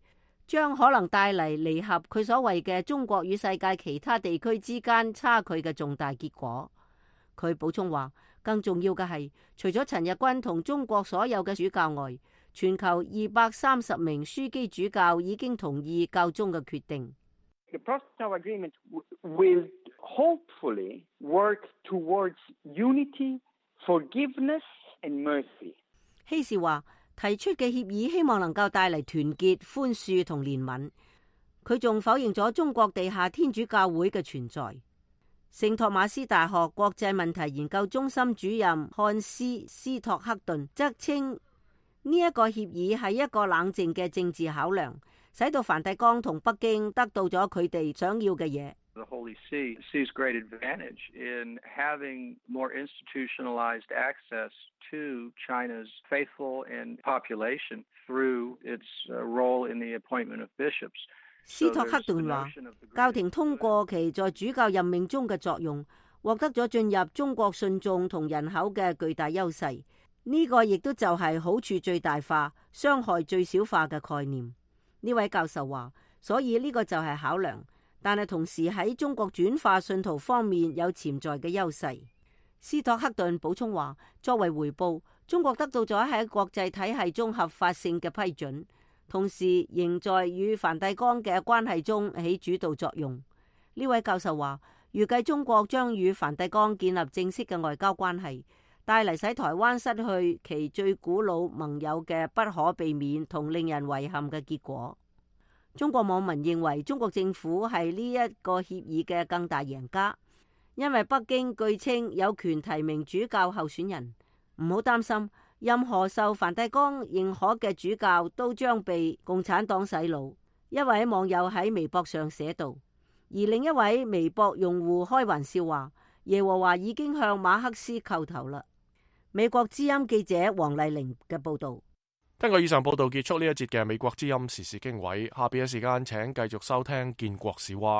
將可能帶嚟彌合佢所謂嘅中國與世界其他地區之間差距嘅重大結果。佢補充話，更重要嘅係，除咗陳日君同中國所有嘅主教外，全球230名樞機主教已經同意教宗嘅決定。 The Protocol Agreement will hopefully work towards unity, forgiveness and mercy. 希士話，提出嘅協議希望能夠帶嚟團結、寬恕同憐憫。佢仲否認咗中國地下天主教會嘅存在。聖托馬斯大學國際問題研究中心主任漢斯斯托克頓則稱，呢一個協議係一個冷靜嘅政治考量，使到梵蒂岡同北京得到咗佢哋想要嘅嘢。 The Holy See sees great advantage in having more institutionalized access to China's faithful and population through its role in the appointment of bishops. 斯托克頓話，教廷通過其在主教任命中嘅作用，獲得咗進入中國信眾同人口嘅巨大優勢。呢個亦都就係好處最大化、傷害最小化嘅概念。呢位教授話，所以呢個就係考量。但係同時喺中國轉化信徒方面有潛在嘅優勢。斯托克頓補充話，作為回報，中國得到咗喺國際體系中合法性嘅批准，同時仍在與梵蒂岡嘅關係中起主導作用。呢位教授話，預計中國將與梵蒂岡建立正式嘅外交關係，帶嚟使台灣失去其最古老盟友嘅不可避免同令人遺憾嘅結果。中國網民認為中國政府係呢一個協議嘅更大贏家，因為北京據稱有權提名主教候選人。唔好擔心，任何受梵蒂岡認可嘅主教都將被共產黨洗腦。一位網友喺微博上寫道，而另一位微博用戶開玩笑話，耶和華已經向馬克思叩頭啦。美國之音記者黃麗玲嘅報道。 根據以上報道結束呢一節嘅美國之音時事經緯，下邊嘅時間請繼續收聽建國史話。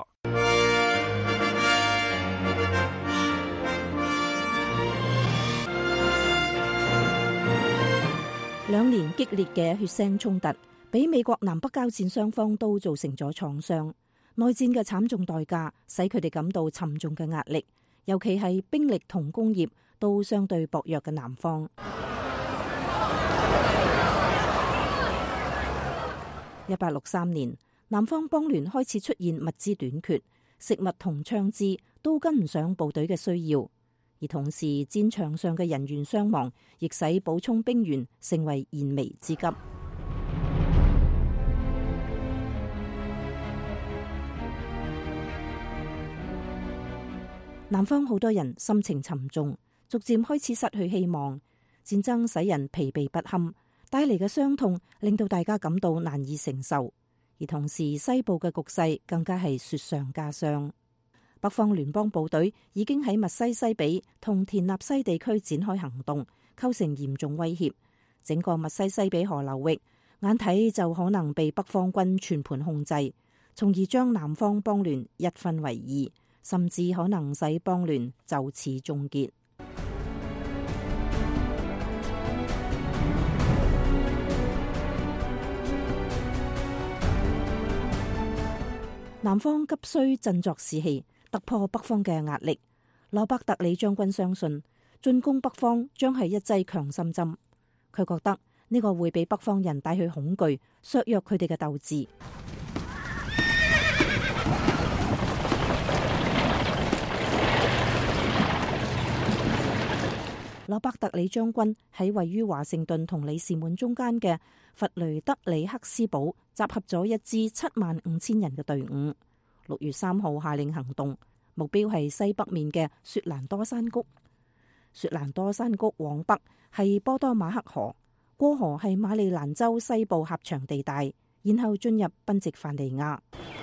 兩年激烈嘅血腥衝突，俾美國南北交戰雙方都造成咗創傷。內戰嘅慘重代價，使佢哋感到沉重嘅壓力，尤其係兵力同工業都相對薄弱嘅南方。1863年，南方邦聯開始出現物資短缺，食物同槍支都跟唔上部隊嘅需要，而同時戰場上嘅人員傷亡，亦使補充兵員成為燃眉之急。南方好多人心情沉重，逐漸開始失去希望。戰爭使人疲憊不堪，帶嚟嘅傷痛令到大家感到難以承受，而同時西部嘅局勢更加係雪上加霜。北方聯邦部隊已經喺密西西比同田納西地區展開行動，構成嚴重威脅。整個密西西比河流域眼睇就可能被北方軍全盤控制，從而將南方邦聯一分為二，甚至可能使邦聯就此終結。南方急需振作士氣，突破北方嘅壓力。羅伯特里將軍相信進攻北方將係一劑強心針，佢覺得呢個會俾北方人帶去恐懼，削弱佢哋嘅鬥志。羅伯特里將軍喺位於華盛頓同里士滿中間嘅弗雷德里克斯堡集合咗一支75000人嘅隊伍。6月3號下令行動，目標係西北面嘅雪蘭多山谷。雪蘭多山谷往北係波多馬克河，過河係馬里蘭州西部狹長地帶，然後進入賓夕凡尼亞。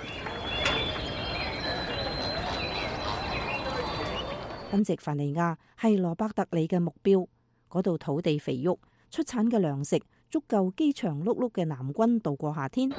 賓夕凡尼亞係羅伯特里嘅目標，嗰度土地肥沃，出產嘅糧食足夠飢腸轆轆嘅南軍度過夏天。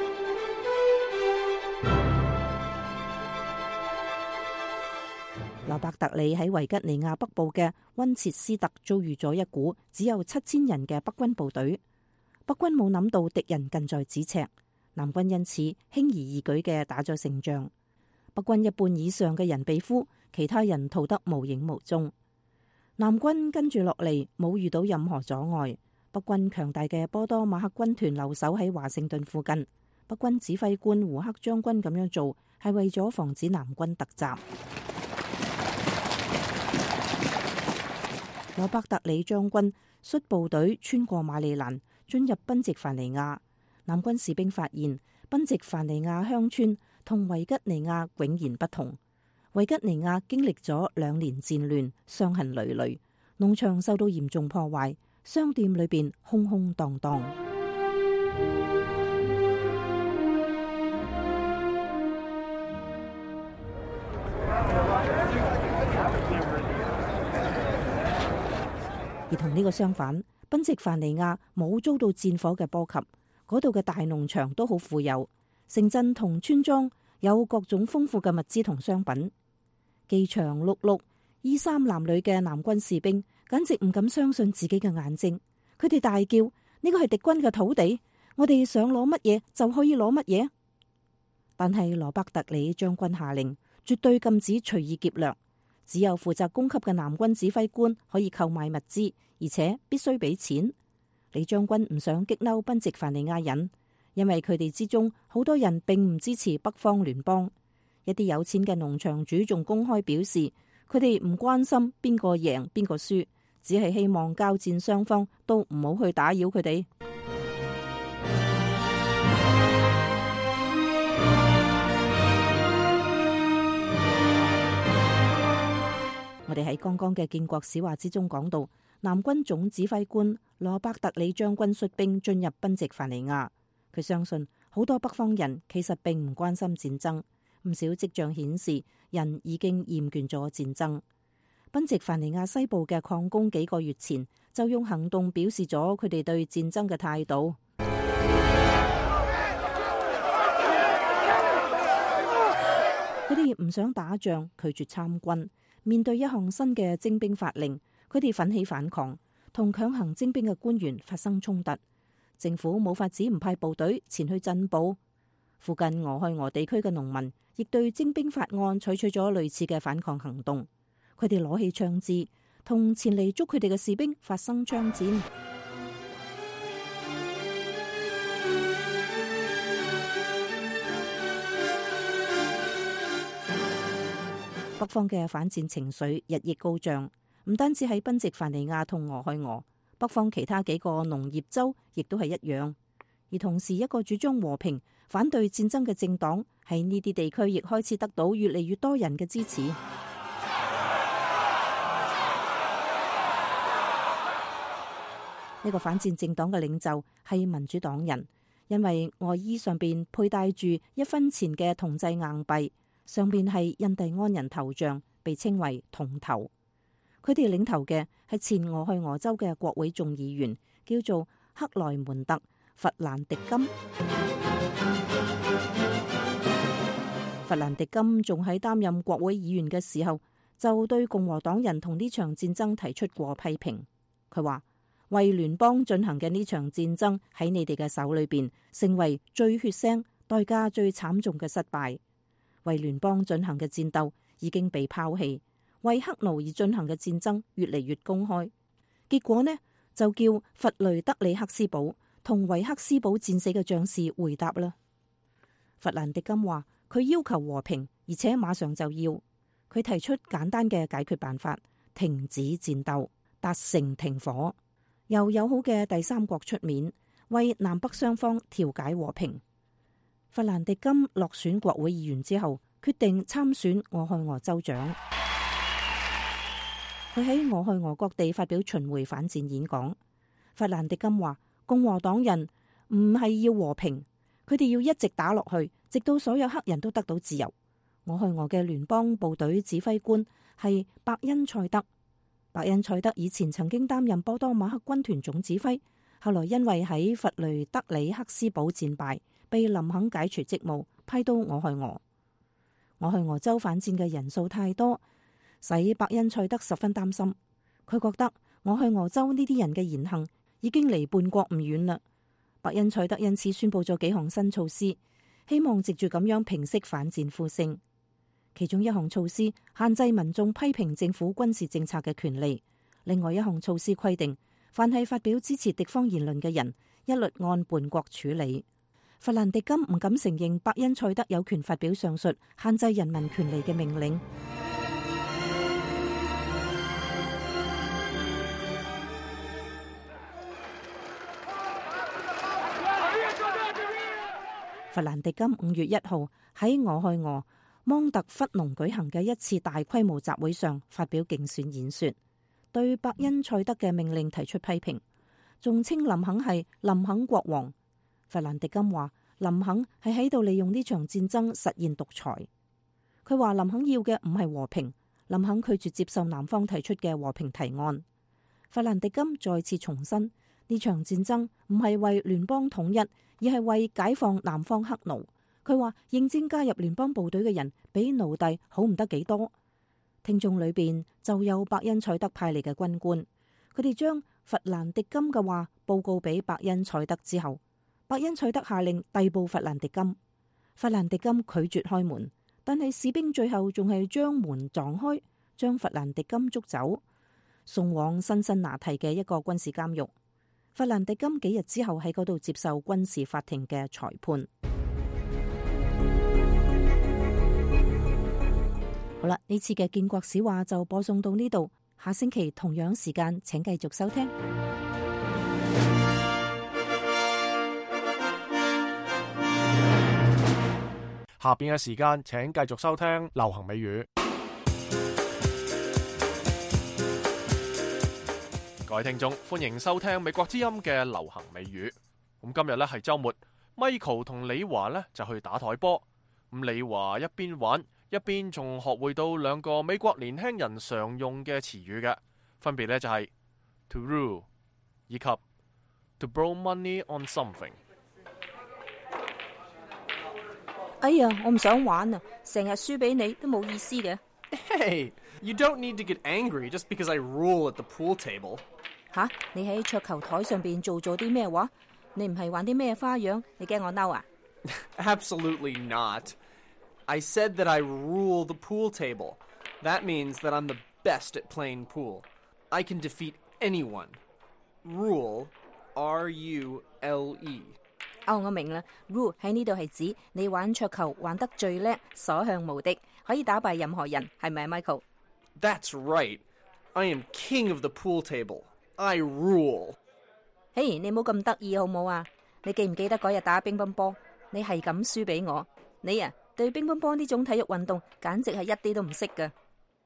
羅羅伯特里喺維吉尼亞北部嘅溫切斯特遭遇咗一股只有7000人嘅北軍部隊。北軍冇諗到敵人近在咫尺，南軍因此輕而易舉嘅打咗勝仗。北軍一半以上嘅人被俘，其他人逃得無影無蹤。南軍跟住落嚟冇遇到任何阻礙。北軍強大嘅波多馬克軍團留守喺華盛頓附近。北軍指揮官胡克將軍咁樣做係為咗防止南軍突襲。羅伯特里將軍率部隊穿過馬里蘭，進入賓夕凡尼亞。南軍士兵發現賓夕凡尼亞鄉村同維吉尼亞迥然不同。維吉尼亞經歷咗2年戰亂，傷痕累累，農場受到嚴重破壞，商店裏邊空空蕩蕩。而同呢個相反，賓夕凡尼亞冇遭到戰火嘅波及，嗰度嘅大農場都好富有，城鎮同村莊有各種豐富嘅物資同商品。饑腸轆轆、衣衫襤褸嘅南軍士兵簡直唔敢相信自己嘅眼睛，佢哋大叫：呢個係敵軍嘅土地，我哋想攞乜嘢就可以攞乜嘢。但係羅伯特里將軍下令，絕對禁止隨意劫掠。只有負責供給嘅南軍指揮官可以購買物資，而且必須俾錢。李將軍唔想激嬲賓夕凡尼亞人，因為佢哋之中好多人並唔支持北方聯邦。一啲有錢嘅農場主仲公開表示，佢哋唔關心邊個贏邊個輸，只係希望交戰雙方都唔好去打擾佢哋。我哋喺剛剛嘅建國史話之中講到，南軍總指揮官羅伯特里將軍率兵進入賓夕凡尼亞。佢相信好多北方人其實並唔關心戰爭，唔少跡象顯示人已經厭倦咗戰爭。賓夕凡尼亞西部嘅礦工幾個月前就用行動表示咗佢哋對戰爭嘅態度。佢哋唔想打仗，拒絕參軍。面對一項新嘅徵兵法令，佢哋奮起反抗，同強行徵兵嘅官員發生衝突。政府冇法子唔派部隊前去鎮暴。附近俄亥俄地區嘅農民亦對徵兵法案採取咗類似嘅反抗行動。佢哋攞起槍支，同前嚟捉佢哋嘅士兵發生槍戰。北方嘅反戰情緒日益高漲，唔單止喺賓夕凡尼亞同俄亥俄，北方其他幾個農業州亦都係一樣。而同時，一個主張和平、反對戰爭嘅政黨喺呢啲地區亦開始得到越嚟越多人嘅支持。呢個反戰政黨嘅領袖係民主黨人，因為外衣上邊佩戴住1分錢嘅銅製硬幣。上邊係印第安人頭像，被稱為銅頭。佢哋領頭嘅係前俄亥俄州嘅國會眾議員，叫做克萊門特·弗蘭迪金。弗蘭迪金仲喺擔任國會議員嘅時候，就對共和黨人同呢場戰爭提出過批評。佢話：為聯邦進行嘅呢場戰爭喺你哋嘅手裏邊，成為最血腥、代價最慘重嘅失敗。為聯邦進行嘅戰鬥已經被拋棄，為黑奴而進行嘅戰爭越嚟越公開。結果呢，就叫弗雷德里克斯堡同維克斯堡戰死嘅將士回答啦。弗蘭迪金話佢要求和平，而且馬上就要。佢提出簡單嘅解決辦法：停止戰鬥，達成停火，由友好嘅第三國出面，為南北雙方調解和平。弗蘭迪金落選國會議員之後，決定參選俄亥俄州長。佢喺俄亥俄各地發表巡迴反戰演講。弗蘭迪金話：共和黨人唔係要和平，佢哋要一直打落去，直到所有黑人都得到自由。俄亥俄嘅聯邦部隊指揮官係伯恩賽德。伯恩賽德以前曾經擔任波多馬克軍團總指揮，後來因為喺弗雷德里克斯堡戰敗，被林肯解除職務，派到俄亥俄。俄亥俄州反戰嘅人數太多， 使伯恩賽德十分擔心。佢覺得我去俄州呢啲人嘅言行已經離叛國唔遠啦。伯恩賽德因此宣布咗幾項新措施，希望藉住咁樣平息反戰呼聲。其中一項措施限制民眾批評政府軍事政策嘅權利，另外一項措施規定，凡係發表支持敵方言論嘅人，一律按叛國處理。弗蘭迪金唔敢承認伯恩賽德有權發表上述限制人民權利嘅命令。弗蘭迪金5月1號喺俄亥俄芒特弗農舉行嘅一次大規模集會上發表競選演說，對伯恩賽德嘅命令提出批評，仲稱林肯係林肯國王。弗蘭迪金話林肯係喺度利用呢場戰爭實現獨裁。佢話林肯要嘅唔係和平，林肯拒絕接受南方提出嘅和平提案。弗蘭迪金再次重申，呢場戰爭唔係為聯邦統一，而係為解放南方黑奴。佢話應徵加入聯邦部隊嘅人比奴隸好唔得幾多。聽眾裏邊就有伯恩賽德派嚟嘅軍官，佢哋將弗蘭迪金嘅話報告俾伯恩賽德之後，伯恩賽德下令逮捕弗蘭迪金。弗蘭迪金拒絕開門，但係士兵最後仲係將門撞開，將弗蘭迪金捉走，送往辛辛那提嘅一個軍事監獄。弗蘭迪金幾日之後喺嗰度接受軍事法庭嘅裁判。好啦，呢次嘅建國史話就播送到呢度，下星期同樣時間請繼續收聽。 下邊嘅時間請繼續收聽流行美語。各位聽眾，歡迎收聽美國之音嘅流行美語。咁今日呢係週末，Michael 同李華呢就去打台波。咁李華一邊玩一邊仲學會到兩個美國年輕人常用嘅詞語嘅，分別呢就係 to rule 以及 to borrow money on something。 哎呀，我唔想玩啊，成日輸俾你都冇意思嘅。 Hey, you don't need to get angry just because I rule at the pool table. 吓，你喺桌球台上邊做咗啲咩話？你唔係玩啲咩花樣？你驚我嬲啊？ Absolutely not. I said that I rule the pool table. That means that I'm the best at playing pool. I can defeat anyone. Rule, R-U-L-E. 哦，我明啦。Rule 喺呢度係指你玩桌球玩得最叻，所向無敵，可以打敗任何人，係咪 Michael？ That's right. I am king of the pool table. I rule. 嘿，你冇咁得意好冇啊？你記唔記得嗰日打乒乓波，你係咁輸俾我？你啊，對乒乓波呢種體育運動簡直係一啲都唔識㗎。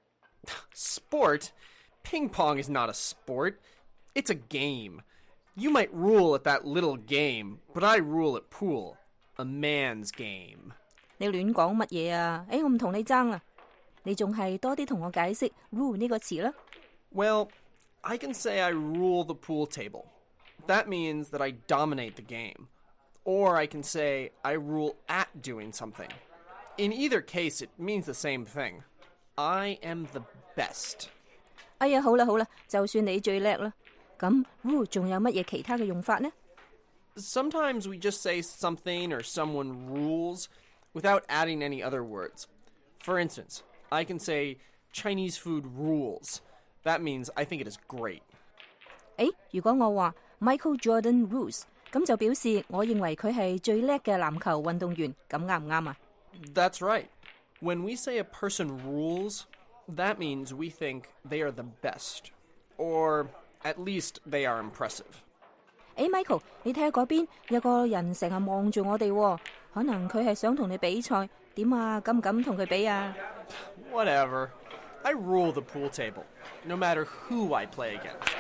Sport? Ping pong is not a sport. It's a game. You might rule at that little game, but I rule at pool. A man's game. 你亂講乜嘢啊？我唔同你爭啦。你仲係多啲同我解釋 rule 呢個詞啦。 Well, I can say I rule the pool table. That means that I dominate the game. Or I can say I rule at doing something. In either case, it means the same thing. I am the best. 哎呀，好啦好啦，就算你最叻啦。咁 rule 仲有乜嘢其他嘅用法呢？ Sometimes we just say something or someone rules without adding any other words. For instance, I can say Chinese food rules. That means I think it is great. 如果我話 Michael Jordan rules， 咁就表示我認為佢係最叻嘅籃球運動員，咁啱唔啱啊？ That's right. When we say a person rules, that means we think they are the best. Or at least they are impressive. Michael， 你睇下嗰邊有個人成日望住我哋喎，可能佢係想同你比賽，點啊？敢唔敢同佢比啊？ Whatever. I rule the pool table, no matter who I play against.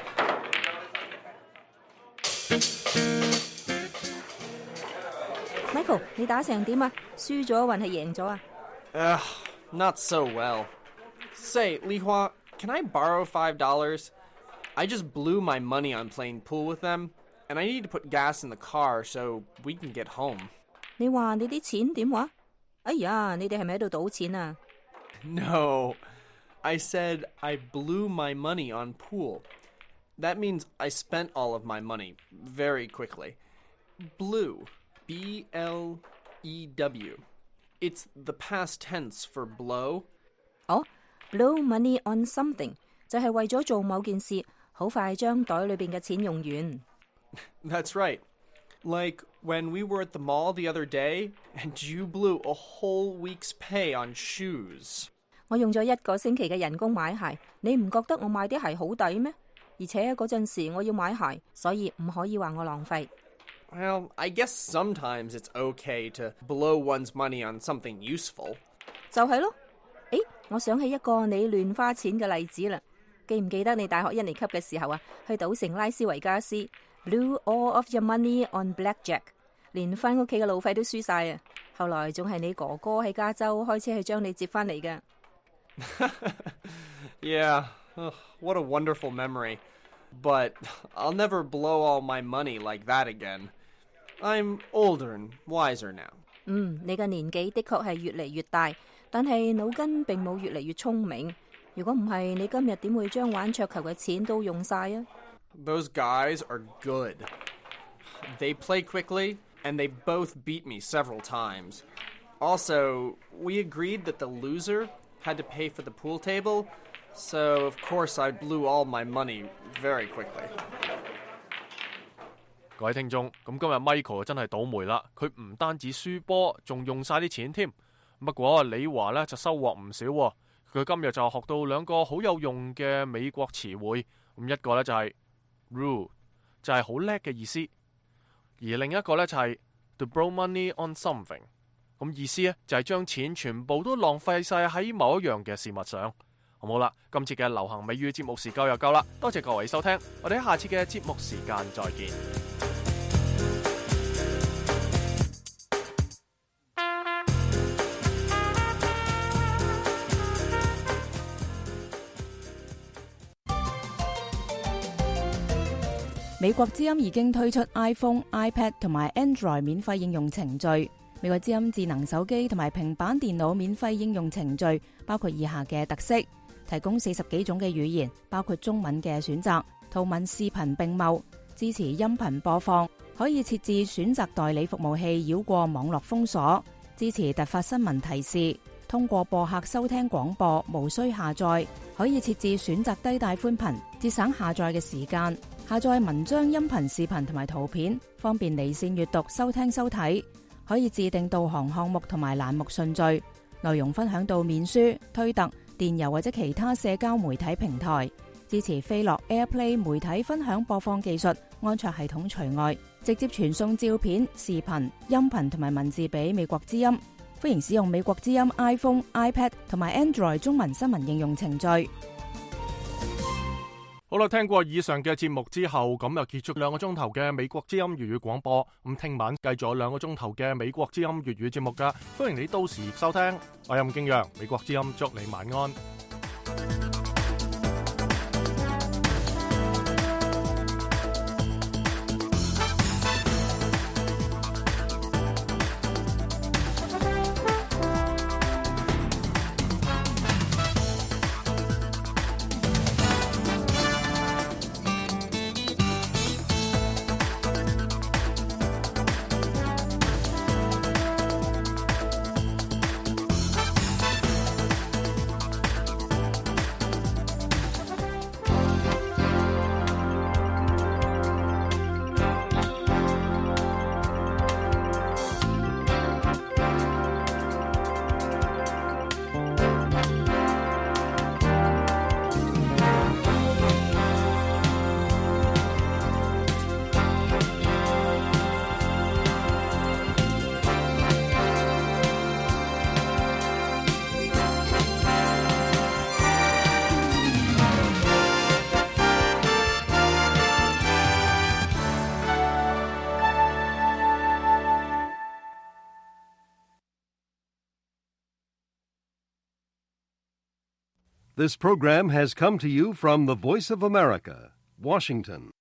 Michael， 你打成點啊？輸咗還係贏咗啊 ？Not so well. Say, Li Hua, can I borrow $5? I just blew my money on playing pool with them, and I need to put gas in the car so we can get home. 你話你啲錢點話？哎呀，你哋係咪喺度賭錢啊？ No. I said I blew my money on pool. That means I spent all of my money very quickly. Blew, B-L-E-W. It's the past tense for blow. Blow money on something 就係為咗做某件事，好快將袋裏邊嘅錢用完。 That's right. Like when we were at the mall the other day and you blew a whole week's pay on shoes. 我用咗1個星期嘅人工買鞋，你唔覺得我買啲鞋好抵咩？而且嗰陣時我要買鞋，所以唔可以話我浪費。 Well, I guess sometimes it's okay to blow one's money on something useful. 就係咯。我想起一個你亂花錢嘅例子啦。記唔記得你大學1年級嘅時候啊，去賭城拉斯維加斯 ，blew all of your money on blackjack， 連返屋企嘅路費都輸晒啊！後來仲係你哥哥喺加州開車去將你接返嚟嘅。 Yeah, what a wonderful memory. But I'll never blow all my money like that again. I'm older and wiser now. 你嘅年紀的確係越嚟越大，但係腦筋並冇越嚟越聰明。如果唔係，你今日點會將玩桌球嘅錢都用晒啊？ Those guys are good. They play quickly, and they both beat me several times. Also, we agreed that the loser had to pay for the pool table, so of course I blew all my money very quickly. 各位聽眾，咁今日 Michael 真係倒霉啦，佢唔單止輸波，仲用晒啲錢添。不過李華呢就收穫唔少喎，佢今日就學到2個好有用嘅美國詞彙，咁一個呢就係 rude， 就係好叻嘅意思，而另一個呢就係 to blow money on something， 咁意思呢就係將錢全部都浪費晒喺某一樣嘅事物上。好啦，今次嘅流行美語節目時間又夠啦，多謝各位收聽，我哋喺下次嘅節目時間再見。 美國之音已經推出 iPhone、iPad 同埋 Android 免費應用程序。美國之音智能手機同埋平板電腦免費應用程序包括以下嘅特色：提供40幾種嘅語言，包括中文嘅選擇，圖文視頻並茂，支持音頻播放，可以設置選擇代理服務器繞過網絡封鎖，支持突發新聞提示，通過播客收聽廣播，無需下載，可以設置選擇低帶寬頻，節省下載嘅時間。下載文章、音頻、視頻同埋圖片，方便離線閱讀、收聽收睇。可以自定導航項目同埋欄目順序，內容分享到面書、推特、電郵或者其他社交媒體平台。支持飛樂 AirPlay 媒體分享播放技術，安卓系統除外。直接傳送照片、視頻、音頻同埋文字俾美國之音。歡迎使用美國之音 iPhone、iPad 同埋 Android 中文新聞應用程序。 好啦，聽過以上嘅節目之後，咁又結束2個鐘頭嘅美國之音粵語廣播。咁聽晚繼續2個鐘頭嘅美國之音粵語節目噶，歡迎你到時收聽。我係吳敬陽，美國之音祝你晚安。 This program has come to you from the Voice of America, Washington.